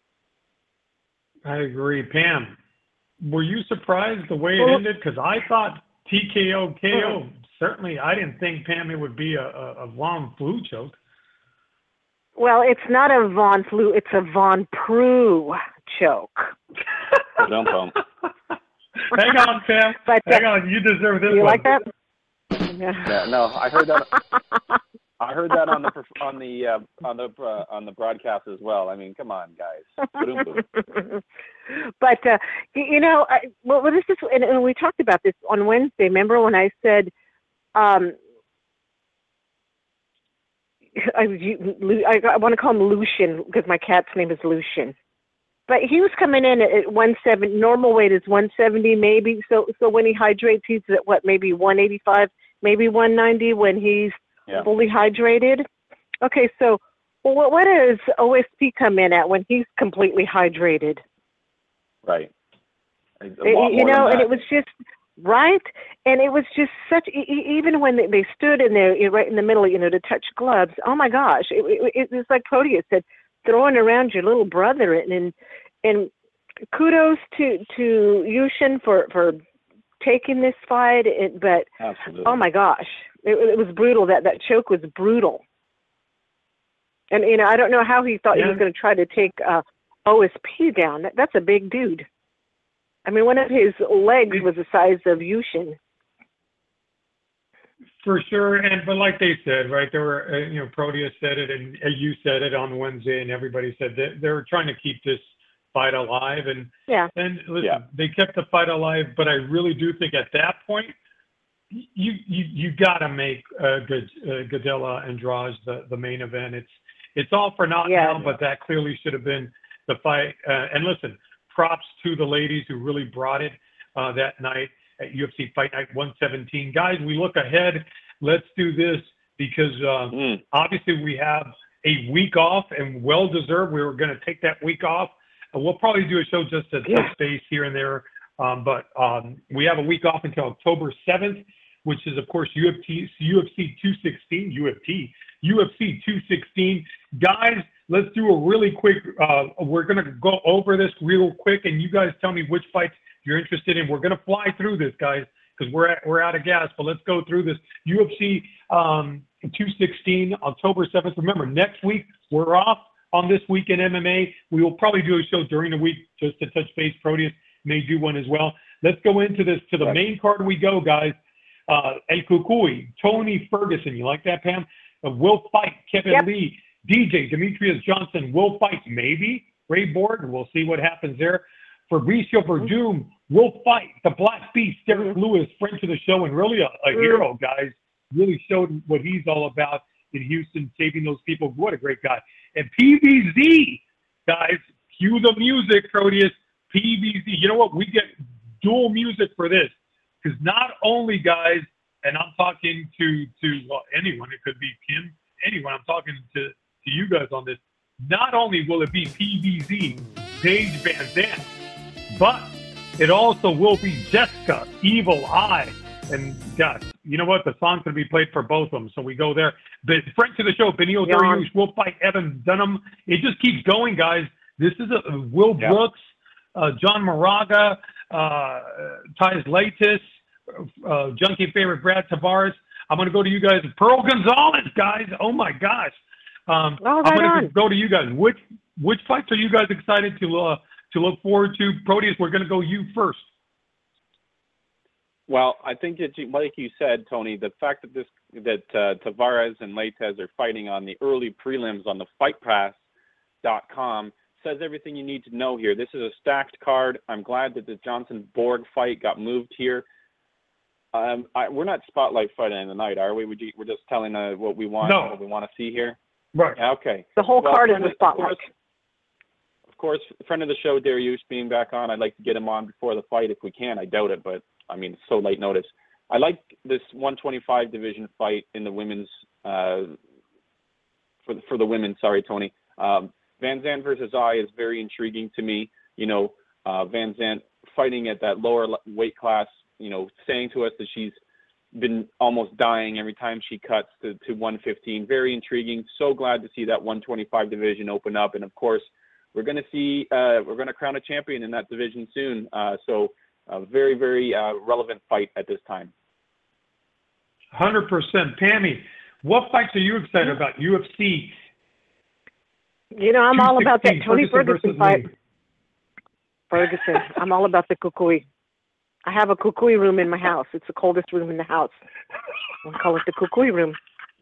I agree. Pam, were you surprised the way it ended? Because I thought TKO, KO. Certainly, I didn't think, Pam, it would be a Von Flue choke. Well, it's not a Von Flue. It's a Von Prue choke. Hang on, Pam. But, hang on. You deserve this you one. like that? Yeah, no, I heard that. I heard that on the broadcast as well. I mean, come on, guys. But you know, this is, and we talked about this on Wednesday. Remember when I said, I want to call him Lucian because my cat's name is Lucian. But he was coming in at 170. Normal weight is 170, maybe. So when he hydrates, he's at what, maybe 185, maybe 190 when he's fully hydrated. Okay, so what does OSP come in at when he's completely hydrated? Right. You know, and it was just right, and it was just such. Even when they stood in there, right in the middle, you know, to touch gloves. Oh my gosh, it was like Proteus said, throwing around your little brother, and kudos to Yushin for taking this fight. But absolutely. Oh my gosh, it was brutal. That choke was brutal. And you know, I don't know how he thought he was going to try to take OSP down. That's a big dude. I mean, one of his legs was the size of Yushin. For sure, but like they said, right, there were, you know, Proteus said it, and you said it on Wednesday, and everybody said that they were trying to keep this fight alive, and listen, they kept the fight alive, but I really do think at that point, you got to make Gadelha Andrade the main event. It's all for naught now, but that clearly should have been the fight. And listen, props to the ladies who really brought it that night at UFC Fight Night 117. Guys, we look ahead. Let's do this because obviously we have a week off, and well-deserved. We were going to take that week off. We'll probably do a show just to touch base here and there. But we have a week off until October 7th, which is, of course, UFC 216, UFC 216. Guys, let's do a really quick, we're going to go over this real quick, and you guys tell me which fights you're interested in. We're going to fly through this, guys, because we're out of gas, but let's go through this. UFC 216, October 7th. Remember, next week, we're off on This Week in MMA. We will probably do a show during the week just to touch base. Proteus may do one as well. Let's go into this. To the main card we go, guys. El Cucuy, Tony Ferguson. You like that, Pam? Will fight Kevin Lee. DJ Demetrius Johnson will fight maybe Ray Borg. We'll see what happens there. Fabricio Verdum will fight the Black Beast, Derek Lewis, friend to the show, and really a hero, guys. Really showed what he's all about in Houston, saving those people. What a great guy. And PVZ, guys, cue the music, Proteus. PVZ. You know what? We get dual music for this. Because not only, guys, and I'm talking to anyone, it could be Kim, anyone, I'm talking to you guys on this, not only will it be PVZ, Paige Van Zandt, but it also will be Jessica, Evil Eye, and gosh, you know what? The song's going to be played for both of them, so we go there. But friend to the show, Benio Dariush will fight Evan Dunham. It just keeps going, guys. This is Will Brooks, John Moraga, Tyus Latis, Junkie favorite Brad Tavares. I'm going to go to you guys. Pearl Gonzalez, guys. Oh my gosh. I'm going to go to you guys. Which fights are you guys excited to look forward to? Proteus, we're going to go you first. Well, I think that, like you said, Tony, the fact that Tavares and Laitez are fighting on the early prelims on the FightPass.com says everything you need to know here. This is a stacked card. I'm glad that the Johnson-Borg fight got moved here. We're not spotlight fighting the night, are we? We're just telling what we want, what we want to see here. Right. Okay. The whole card is the spotlight. Of course, friend of the show, Dariush, being back on. I'd like to get him on before the fight if we can. I doubt it, but I mean, it's so late notice. I like this 125 division fight in the women's for the women. Sorry, Tony. Van Zandt versus Eye is very intriguing to me. You know, Van Zandt fighting at that lower weight class. You know, saying to us that she's been almost dying every time she cuts to 115. Very intriguing. So glad to see that 125 division open up. And of course, we're going to crown a champion in that division soon. So a very, very relevant fight at this time. 100%. Pammy, what fights are you excited about? UFC. You know, I'm all about that Tony Ferguson Ferguson fight. Ferguson. I'm all about the kukui. I have a kukui room in my house. It's the coldest room in the house. I call it the kukui room.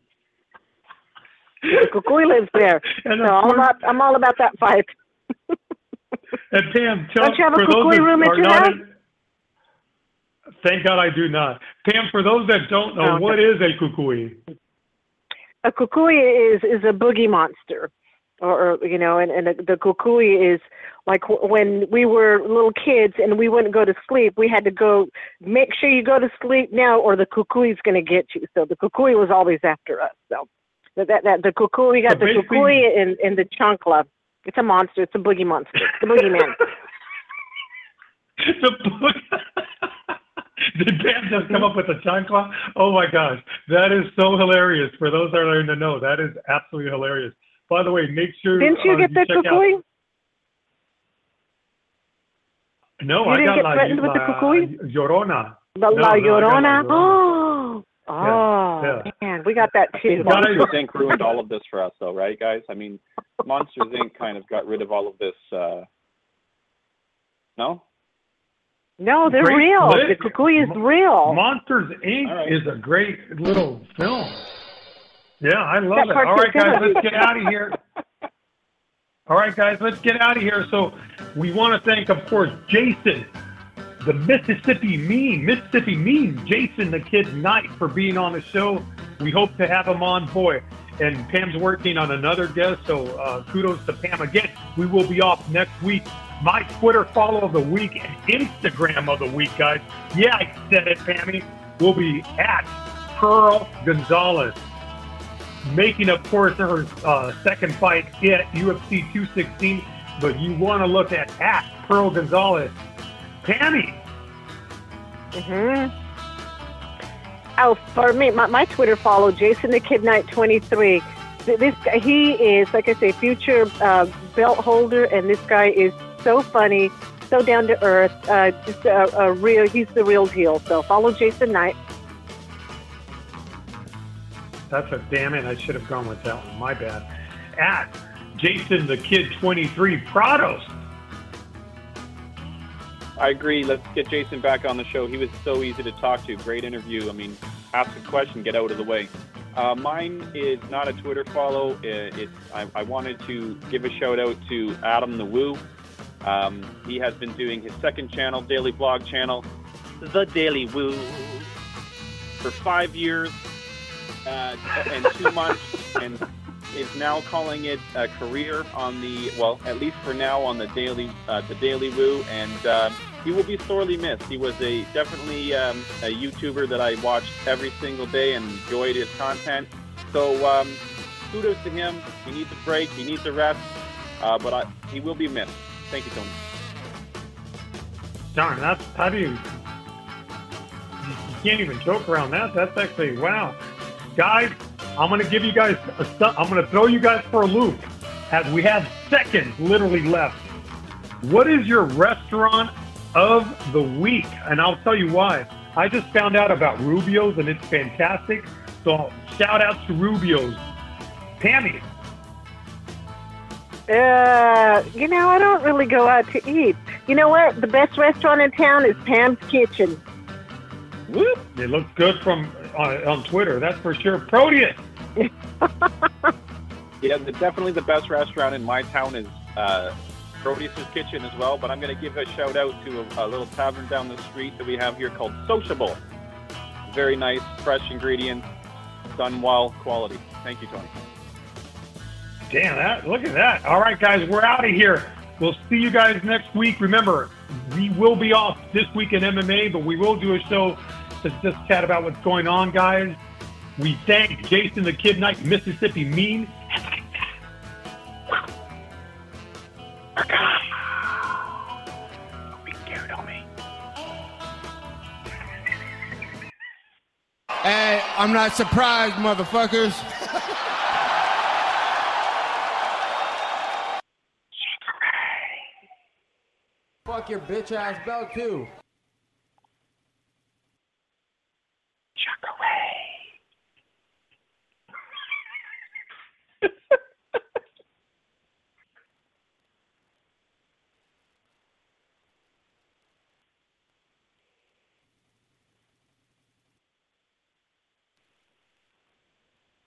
The kukui lives there. And so I'm all about that fight. And Pam, don't you have a kukui room at your house? Thank God I do not. Pam, for those that don't know, what is a kukui? A kukui is a boogie monster. Or you know, and the kukui is like when we were little kids and we wouldn't go to sleep, we had to go, make sure you go to sleep now or the kukui's going to get you. So the kukui was always after us. So the kukui, we got the kukui in the chancla. It's a monster. It's a boogie monster. The boogeyman. Did Pam just come up with a chancla? Oh my gosh, that is so hilarious. For those that are in the know, that is absolutely hilarious. By the way, make sure. Didn't you get the kukui? No, you I didn't got get threatened with the kukui? Llorona. La Llorona. Oh, yeah. Man, we got that too. Monsters Inc. ruined all of this for us, though, right, guys? I mean, Monsters Inc. kind of got rid of all of this. No. No, they're real. The kukui is real. Monsters Inc. is a great little film. Yeah, I love it. All right, guys, let's get out of here. All right, guys, let's get out of here. So we want to thank, of course, Jason, the Mississippi Mean, Jason the Kid Knight, for being on the show. We hope to have him on, boy. And Pam's working on another guest, so kudos to Pam again. We will be off next week. My Twitter follow of the week and Instagram of the week, guys. Yeah, I said it, Pammy. Will be at Pearl Gonzalez, making, of course, her second fight at UFC 216. But you want to look at Pearl Gonzalez. Pammy. Oh, for me, my Twitter follow, Jason the Kid Knight 23. This guy, he is, like I say, future belt holder, and this guy is so funny, so down to earth, just a real. He's the real deal. So follow Jason Knight. That's a damn it. I should have gone with that one. My bad. At Jason the Kid 23 Prados. I agree. Let's get Jason back on the show. He was so easy to talk to. Great interview. I mean, ask a question, get out of the way. Mine is not a Twitter follow. I wanted to give a shout out to Adam the Woo. He has been doing his second channel, daily blog channel, The Daily Woo, for 5 years and 2 months, and is now calling it a career on the, well, at least for now, on the Daily Woo, and he will be sorely missed. He was definitely a YouTuber that I watched every single day and enjoyed his content. So kudos to him. He needs a break. He needs a rest. But he will be missed. Thank you, Tony. Darn, how do you can't even joke around that. That's actually, wow. Guys, I'm going to give you guys I'm going to throw you guys for a loop as we have seconds literally left. What is your restaurant of the week? And I'll tell you why. I just found out about Rubio's and it's fantastic. So shout out to Rubio's. Pammy. You know, I don't really go out to eat. You know what? The best restaurant in town is Pam's Kitchen. Whoop. It looks good from on Twitter, that's for sure. Proteus. Yeah, definitely the best restaurant in my town is Proteus's Kitchen as well, but I'm going to give a shout out to a little tavern down the street that we have here called Sociable. Very nice, fresh ingredients, done well, quality. Thank you, Tony. Damn, look at that. All right, guys, we're out of here. We'll see you guys next week. Remember, we will be off this week in MMA, but we will do a show to just chat about what's going on, guys. We thank Jason the Kid Knight, Mississippi Mean. I'm not surprised, motherfuckers. Fuck your bitch ass belt too.